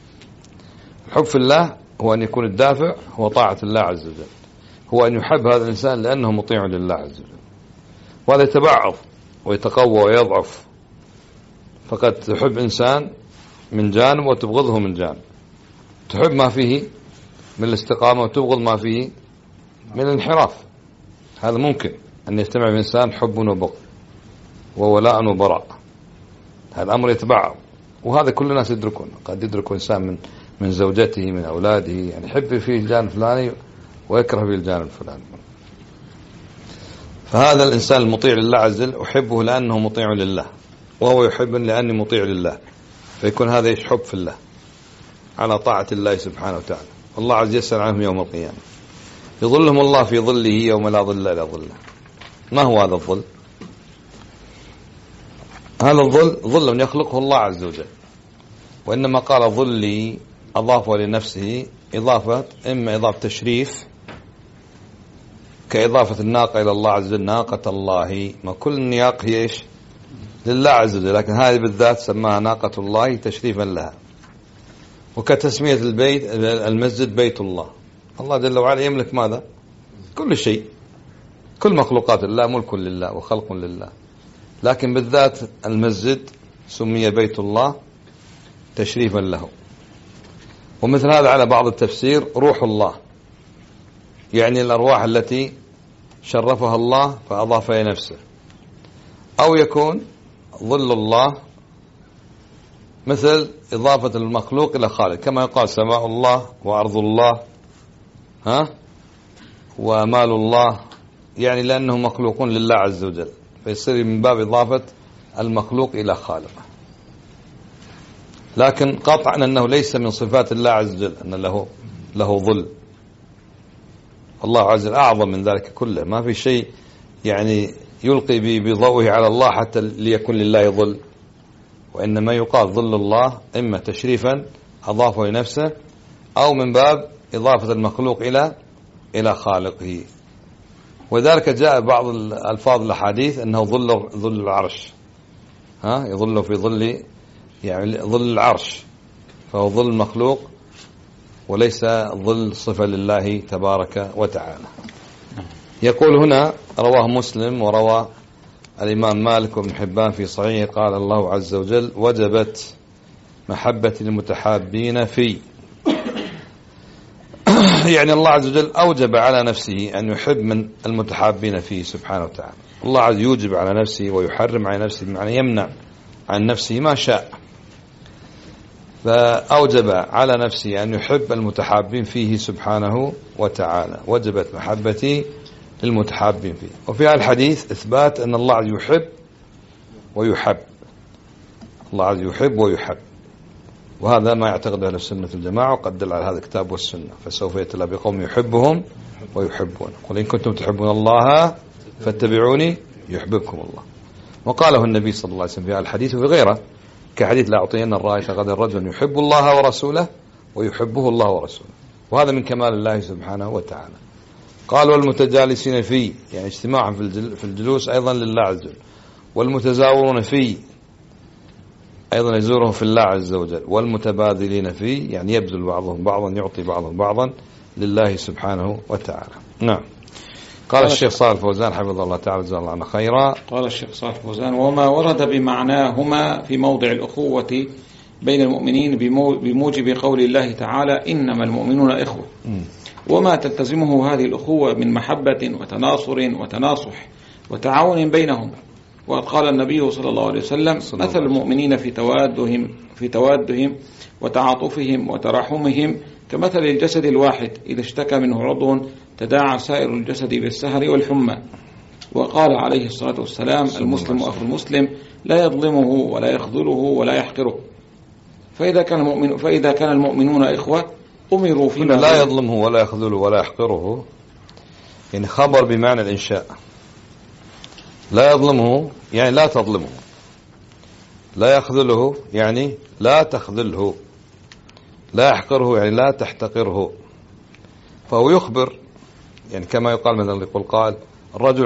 الحب في الله هو أن يكون الدافع هو طاعة الله عز وجل، هو أن يحب هذا الإنسان لأنه مطيع لله عز وجل، وهذا يتبعض ويتقوى ويضعف. فقد تحب إنسان من جانب وتبغضه من جانب، تحب ما فيه من الاستقامة وتبغض ما فيه من الانحراف. هذا ممكن أن يجتمع في إنسان حب وبغض وولاء وبراء، هذا أمر يتبعض، وهذا كل الناس يدركون. قد يدرك إنسان من زوجته، من أولاده، يعني يحب فيه الجانب الفلاني ويكره فيه الجانب الفلاني. فهذا الإنسان المطيع لله عز وجل أحبه لأنه مطيع لله، وهو يحبني لأني مطيع لله، فيكون هذا حب في الله على طاعة الله سبحانه وتعالى. الله عز وجل يسأل عنهم يوم القيامة، يظلهم الله في ظله يوم لا ظل إلا ظله. ما هو هذا الظل؟ هذا الظل ظل يخلقه الله عز وجل، وإنما قال ظلي أضافه لنفسه إضافة، إما إضافة تشريف كإضافة الناقة إلى الله عز وجل، ناقة الله، ما كل النياق هي إيش؟ لله عز وجل، لكن هذه بالذات سماها ناقة الله تشريفا لها. وكتسمية البيت المسجد بيت الله، الله جل وعلا يملك ماذا؟ كل شيء، كل مخلوقات الله ملك لله وخلق لله، لكن بالذات المسجد سمي بيت الله تشريفا له. ومثل هذا على بعض التفسير روح الله، يعني الأرواح التي شرفها الله فأضاف إلى نفسه. أو يكون ظل الله مثل إضافة المخلوق إلى خالق، كما يقال سماء الله وأرض الله ومال الله، يعني لأنهم مخلوقون لله عز وجل، فيصير من باب إضافة المخلوق إلى خالقه. لكن قطعا أنه ليس من صفات الله عز وجل أن له ظل. الله عز وجل أعظم من ذلك كله، ما في شيء يعني يلقي بضوءه على الله حتى ليكون لله ظل، وإنما يقال ظل الله إما تشريفا أضافه لنفسه أو من باب إضافة المخلوق إلى خالقه. وذلك جاء بعض الألفاظ الأحاديث أنه ظل العرش، يظل في ظل يعني ظل العرش، فهو ظل المخلوق وليس ظل صفة لله تبارك وتعالى. يقول هنا رواه مسلم وروى الإمام مالك وابن حبان في صحيحه قال الله عز وجل وجبت محبة المتحابين في يعني الله عز وجل أوجب على نفسه أن يحب من المتحابين فيه سبحانه وتعالى. الله عز يوجب على نفسه ويحرم على نفسه، بمعنى يمنع عن نفسه ما شاء، فأوجب على نفسه أن يحب المتحابين فيه سبحانه وتعالى. وجبت محبتي للمتحابين فيه. وفي الحديث إثبات أن الله عز يحب ويحب، الله عز يحب ويحب، وهذا ما يعتقد أهل السنة الجماعة، وقد دل على هذا الكتاب والسنة. فسوف يتلى بقوم يحبهم ويحبون، قل إن كنتم تحبون الله فاتبعوني يحببكم الله. وقاله النبي صلى الله عليه وسلم في الحديث وفي غيره كحديث لا أعطينا الراية غدا الرجل يحب الله ورسوله ويحبه الله ورسوله، وهذا من كمال الله سبحانه وتعالى. قال والمتجالسين فيه يعني اجتماعا في الجلوس أيضا لله عز وجل، والمتزاورون فيه أيضا يزورهم في الله عز وجل، والمتبادلين فيه يعني يبذل بعضهم بعضا يعطي بعضهم بعضا لله سبحانه وتعالى. نعم. قال الشيخ صالح الفوزان حفظه الله تعالى جزاه الله عنه خيرا. قال الشيخ صالح الفوزان وما ورد بمعناهما في موضع الأخوة بين المؤمنين بموجب قول الله تعالى إنما المؤمنون إخوة، وما تلتزمه هذه الأخوة من محبة وتناصر وتناصح وتعاون بينهم. وقد قال النبي صلى الله عليه وسلم مثل المؤمنين في توادهم وتعاطفهم وتراحمهم كمثل الجسد الواحد إذا اشتكى منه عضو تداعى سائر الجسد بالسهر والحمى. وقال عليه الصلاة والسلام المسلم أخو المسلم لا يظلمه ولا يخذله ولا يحقره. فإذا كان المؤمنون إخوة أمروا فيما لا يظلمه ولا يخذله ولا يحقره يعني خبر بمعنى الإنشاء. لا يظلمه يعني لا تظلمه، لا يخذله يعني لا تخذله، لا يحقره يعني لا تحتقره. فهو يخبر يعني كما يقال مثلا يقول قال الرجل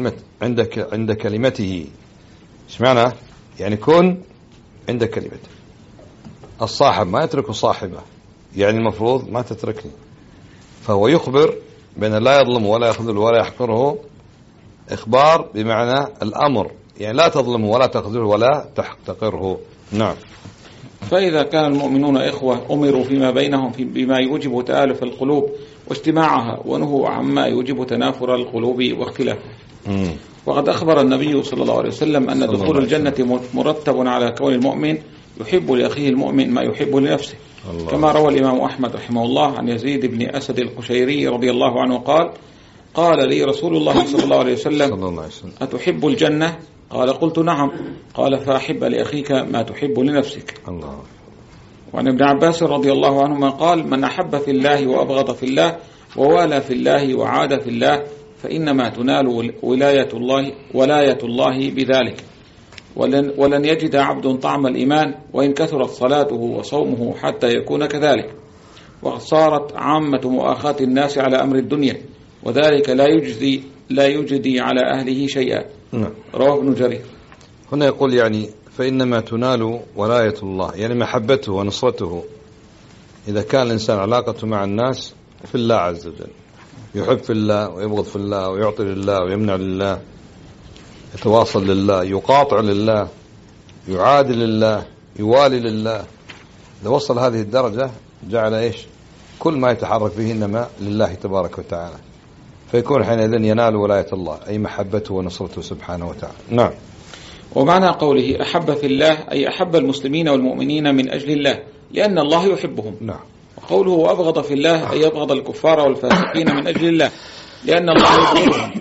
عند كلمته، ايش معنى؟ يعني كن عند كلمته. الصاحب ما يترك صاحبه، يعني المفروض ما تتركني. فهو يخبر بأن لا يظلم ولا يخذله ولا يحقره، إخبار بمعنى الأمر، يعني لا تظلمه ولا تخذله ولا تحتقره. نعم. فإذا كان المؤمنون إخوة أمروا فيما بينهم بما يوجب تآلف القلوب واجتماعها، ونهوا عما يوجب تنافر القلوب واختلافها. وقد أخبر النبي صلى الله عليه وسلم أن دخول الجنة مرتب على كون المؤمن يحب لأخيه المؤمن ما يحب لنفسه، كما روى الإمام أحمد رحمه الله عن يزيد بن أسد القشيري رضي الله عنه قال لي رسول الله صلى الله عليه وسلم أتحب الجنة؟ قال قلت نعم. قال فأحب لأخيك ما تحب لنفسك. الله. وعن ابن عباس رضي الله عنهما قال من أحب في الله وأبغض في الله ووالى في الله وعاد في الله فإنما تنال ولاية الله بذلك، ولن يجد عبد طعم الإيمان وإن كثرت صلاته وصومه حتى يكون كذلك. وقد صارت عامة مؤاخاة الناس على أمر الدنيا، وذلك لا يجدي على أهله شيئا. رواه ابن جرير. هنا يقول يعني فإنما تنال ولاية الله، يعني محبته ونصرته إذا كان الإنسان علاقته مع الناس في الله عز وجل، يحب في الله ويبغض في الله ويعطي لله ويمنع لله، يتواصل لله، يقاطع لله، يعادي لله، يوالي لله. إذا وصل هذه الدرجة جعل إيش؟ كل ما يتحرك فيه إنما لله تبارك وتعالى، فيكون حينئذ ينال ولاية الله أي محبته ونصرته سبحانه وتعالى. نعم. ومعنى قوله أحب في الله أي أحب المسلمين والمؤمنين من أجل الله لأن الله يحبهم. نعم. وقوله أبغض في الله أي أبغض الكفار والفاسقين من أجل الله لأن الله يبغضهم.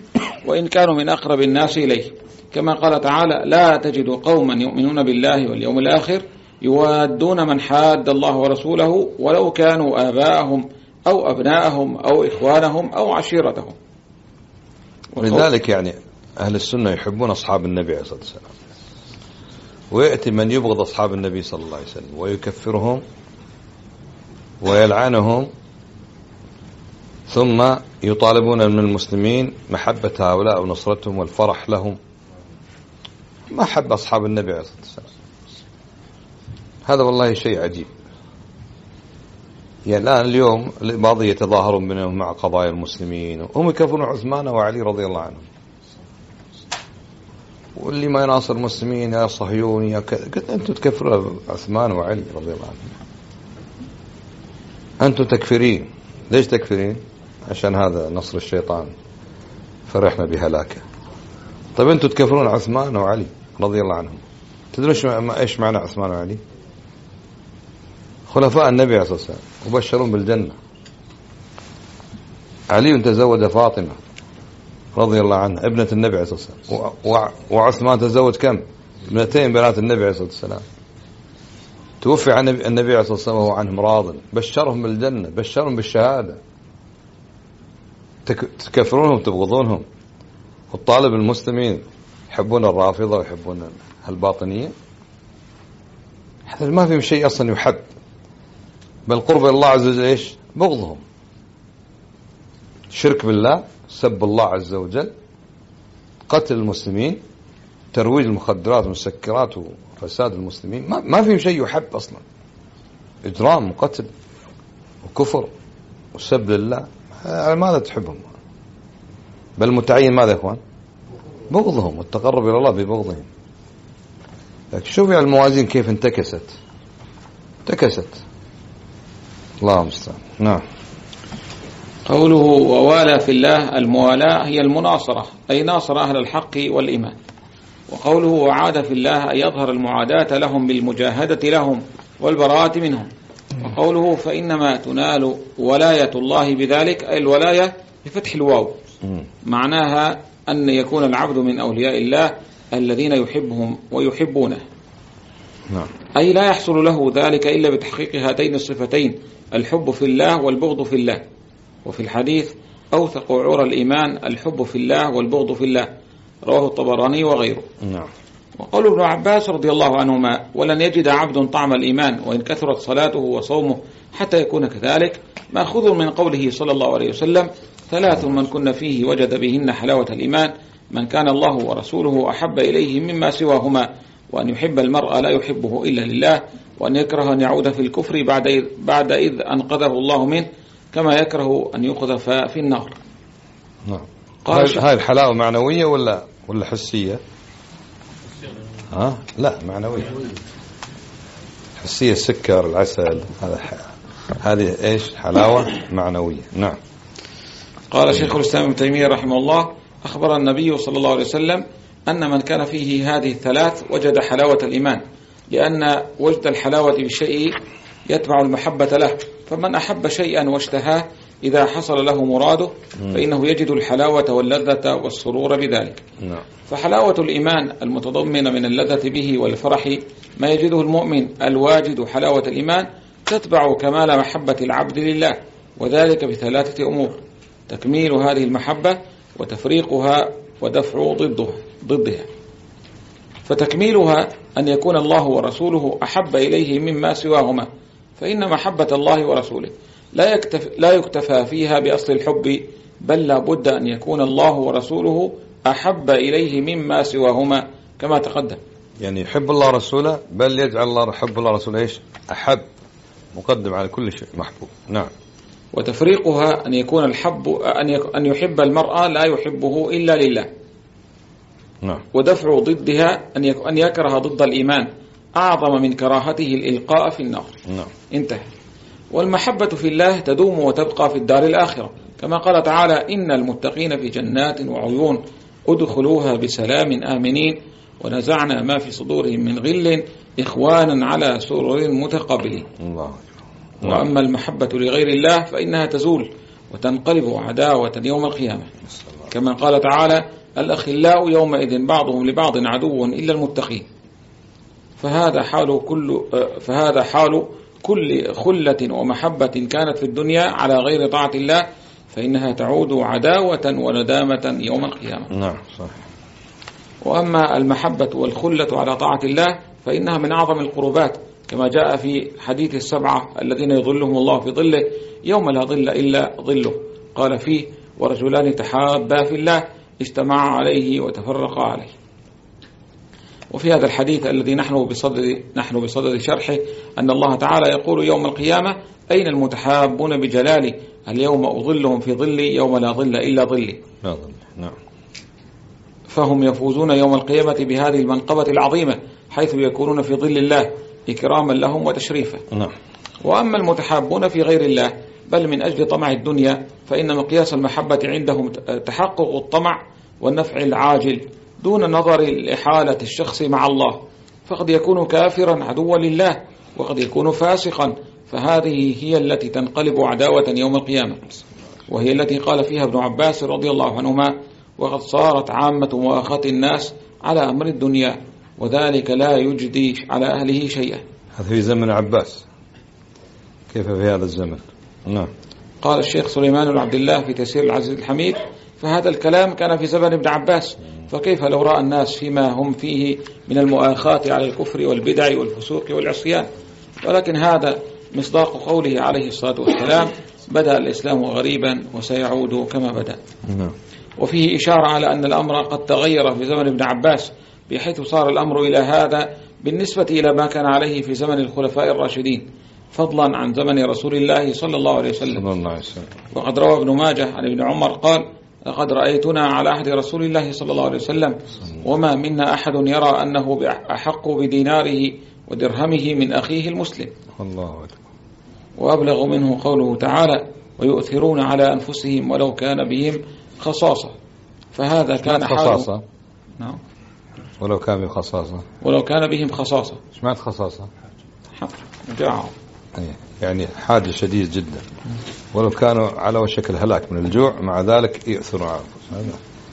وإن كانوا من أقرب الناس إليه، كما قال تعالى: لا تجد قوما يؤمنون بالله واليوم الآخر يوادون من حاد الله ورسوله ولو كانوا آباءهم أو أبناءهم أو إخوانهم أو عشيرتهم. ولذلك يعني أهل السنة يحبون أصحاب النبي عليه الصلاة والسلام، ويأتي من يبغض أصحاب النبي صلى الله عليه وسلم ويكفرهم ويلعنهم، ثم يطالبون من المسلمين محبة هؤلاء ونصرتهم والفرح لهم. ما حب أصحاب النبي عليه الصلاة والسلام، هذا والله شيء عجيب. يعني الآن اليوم بعض يتظاهرون منهم مع قضايا المسلمين، هم يكفرون عثمان وعلي رضي الله عنهم، واللي ما يناصر المسلمين يا صهيوني يا كذا. قلت أنتم تكفرون عثمان وعلي رضي الله عنهم، أنتم تكفرين. ليش تكفرين؟ عشان هذا نصر الشيطان فرحنا بهلاكه. طيب أنتم تكفرون عثمان وعلي رضي الله عنهم، تدرون إيش معنى عثمان وعلي؟ خلفاء النبي عليه الصلاة والسلام مبشرون بالجنة. علي تزوج فاطمة رضي الله عنها ابنة النبي عليه الصلاة والسلام، وعثمان تزوج كم؟ ابنتين بنات النبي عليه الصلاة والسلام. توفي عن النبي عليه الصلاة والسلام وهو عنهم راض، بشرهم بالجنة، بشرهم بالشهادة. تكفرونهم تبغضونهم، والطالب المسلمين يحبون الرافضة ويحبون الباطنية. هذا ما فيهم شيء أصلا يحب، بل قرب الله عز وجل إيش؟ بغضهم. شرك بالله، سب الله عز وجل، قتل المسلمين، ترويج المخدرات والمسكرات وفساد المسلمين. ما فيهم شيء يحب أصلا. إجرام وقتل وكفر وسب لله، ماذا تحبهم؟ بل متعين ماذا يا إخوان؟ بغضهم والتقرب إلى الله ببغضهم. لكن شوف يعني الموازين كيف انتكست. الله المستعان. نعم. قوله ووالى في الله، الموالاة هي المناصرة، أي ناصر أهل الحق والإيمان. وقوله وعاد في الله، أي يظهر المعاداة لهم بالمجاهدة لهم والبراءة منهم. وقوله فإنما تنال ولاية الله بذلك، أي الولاية بفتح الواو، معناها أن يكون العبد من أولياء الله الذين يحبهم ويحبونه. أي لا يحصل له ذلك إلا بتحقيق هاتين الصفتين، الحب في الله والبغض في الله. وفي الحديث أوثق عرى الإيمان الحب في الله والبغض في الله، رواه الطبراني وغيره. وقال ابن عباس رضي الله عنهما ولن يجد عبد طعم الإيمان وإن كثرت صلاته وصومه حتى يكون كذلك، مأخوذ من قوله صلى الله عليه وسلم: ثلاث من كن فيه وجد بهن حلاوة الإيمان: من كان الله ورسوله أحب إليه مما سواهما، وأن يحب المرء لا يحبه إلا لله، وأن يكره أن يعود في الكفر بعد إذ أنقذه الله منه، كما يكره أن يقذف في النار. نعم. هاي الحلاوة معنوية ولا حسية؟ لا معنوية. حسية السكر العسل، هذه ايش؟ حلاوة معنوية. نعم. قال شيخ الإسلام ابن تيمية رحمه الله: أخبر النبي صلى الله عليه وسلم أن من كان فيه هذه الثلاث وجد حلاوة الإيمان، لأن وجد الحلاوة بالشيء يتبع المحبة له، فمن أحب شيئا واشتهاه إذا حصل له مراده فإنه يجد الحلاوة واللذة والسرور بذلك. فحلاوة الإيمان المتضمنة من اللذة به والفرح ما يجده المؤمن الواجد حلاوة الإيمان تتبع كمال محبة العبد لله، وذلك بثلاثة أمور: تكميل هذه المحبة، وتفريقها، ودفع ضدها. فتكميلها أن يكون الله ورسوله أحب إليه مما سواهما، فإن محبة الله ورسوله لا يكتفى فيها بأصل الحب، بل لا بد أن يكون الله ورسوله أحب إليه مما سواهما كما تقدم. يعني يحب الله ورسوله، بل يجعل الله حب الله ورسوله إيش؟ أحب، مقدم على كل شيء محبوب. نعم. وتفريقها أن يكون أن يحب المرأة لا يحبه إلا لله. نعم. ودفع ضدها أن يكره ضد الإيمان أعظم من كراهته الإلقاء في النار. نعم. انتهى. والمحبة في الله تدوم وتبقى في الدار الآخرة، كما قال تعالى: إن المتقين في جنات وعيون ادخلوها بسلام آمنين ونزعنا ما في صدورهم من غل إخوانا على سرر متقابلين. الله. وأما المحبة لغير الله فإنها تزول وتنقلب عداوة يوم القيامة، كما قال تعالى: الأخلاء يومئذ بعضهم لبعض عدو إلا المتقين. فهذا حال كل خلة ومحبة كانت في الدنيا على غير طاعة الله، فإنها تعود عداوة وندامة يوم القيامة. نعم صح. وأما المحبة والخلة على طاعة الله فإنها من أعظم القربات، كما جاء في حديث السبعة الذين يظلهم الله في ظله يوم لا ظل إلا ظله، قال فيه: ورجلان تحابا في الله اجتمعا عليه وتفرقا عليه. وفي هذا الحديث الذي نحن بصدد شرحه أن الله تعالى يقول يوم القيامة: أين المتحابون بجلالي؟ اليوم أظلهم في ظلي يوم لا ظل إلا ظلي. نعم. فهم يفوزون يوم القيامة بهذه المنقبة العظيمة، حيث يكونون في ظل الله إكراما لهم وتشريفا. نعم. وأما المتحابون في غير الله بل من أجل طمع الدنيا، فإن مقياس المحبة عندهم تحقق الطمع والنفع العاجل دون نظر لحالة الشخص مع الله، فقد يكون كافرا عدوا لله وقد يكون فاسقا، فهذه هي التي تنقلب عداوة يوم القيامة، وهي التي قال فيها ابن عباس رضي الله عنهما: وقد صارت عامة مؤاخاة الناس على أمر الدنيا، وذلك لا يجدي على أهله شيئا. هذا في زمن عباس، كيف في هذا الزمن؟ نعم. قال الشيخ سليمان بن عبد الله في تيسير العزيز الحميد: فهذا الكلام كان في زمن ابن عباس، فكيف لو رأى الناس فيما هم فيه من المؤاخاة على الكفر والبدع والفسوق والعصيان؟ ولكن هذا مصداق قوله عليه الصلاة والسلام: بدأ الإسلام غريبا وسيعود كما بدأ. وفيه إشارة على أن الأمر قد تغير في زمن ابن عباس، بحيث صار الأمر إلى هذا بالنسبة إلى ما كان عليه في زمن الخلفاء الراشدين، فضلا عن زمن رسول الله صلى الله عليه وسلم. وقد روى ابن ماجه عن ابن عمر قال: لقد رأيتنا على عهد رسول الله صلى الله عليه وسلم وما منا أحد يرى أنه أحق بديناره ودرهمه من أخيه المسلم. الله أكبر. وأبلغ منه قوله تعالى: ويؤثرون على أنفسهم ولو كان بهم خصاصة. فهذا كان خصاصة. نعم. ولو كان بهم خصاصة. ولو كان بهم خصاصة. ايش معنى خصاصة؟ جاعوا. يعني حاجة شديد جدا، ولو كانوا على وشك الهلاك من الجوع مع ذلك يؤثرون على أنفسهم.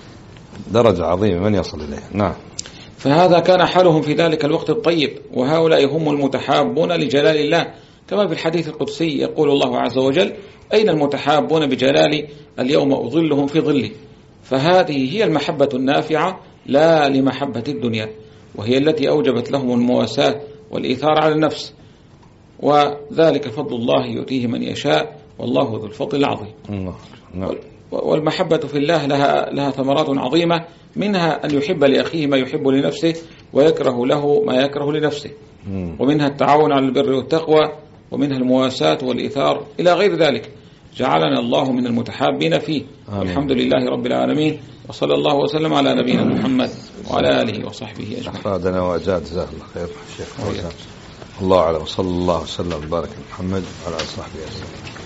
درجة عظيمة من يصل إليها. نعم. فهذا كان حالهم في ذلك الوقت الطيب، وهؤلاء هم المتحابون لجلال الله، كما في الحديث القدسي يقول الله عز وجل: أين المتحابون بجلالي؟ اليوم أظلهم في ظلي. فهذه هي المحبة النافعة لا لمحبة الدنيا، وهي التي أوجبت لهم المواساة والإيثار على النفس، وذلك فضل الله يؤتيه من يشاء والله ذو الفضل العظيم. والمحبة في الله لها ثمرات عظيمة، منها أن يحب لأخيه ما يحب لنفسه ويكره له ما يكره لنفسه، ومنها التعاون على البر والتقوى، ومنها المواساة والإيثار إلى غير ذلك. جعلنا الله من المتحابين فيه. الحمد لله رب العالمين، وصلى الله وسلم على نبينا محمد وعلى آله وصحبه أجمعين. أفادنا وأجاد، جزاه الله خير الشيخ. الله أعلم، وصلى الله وسلم وبارك على محمد وعلى آله وصحبه أجمعين.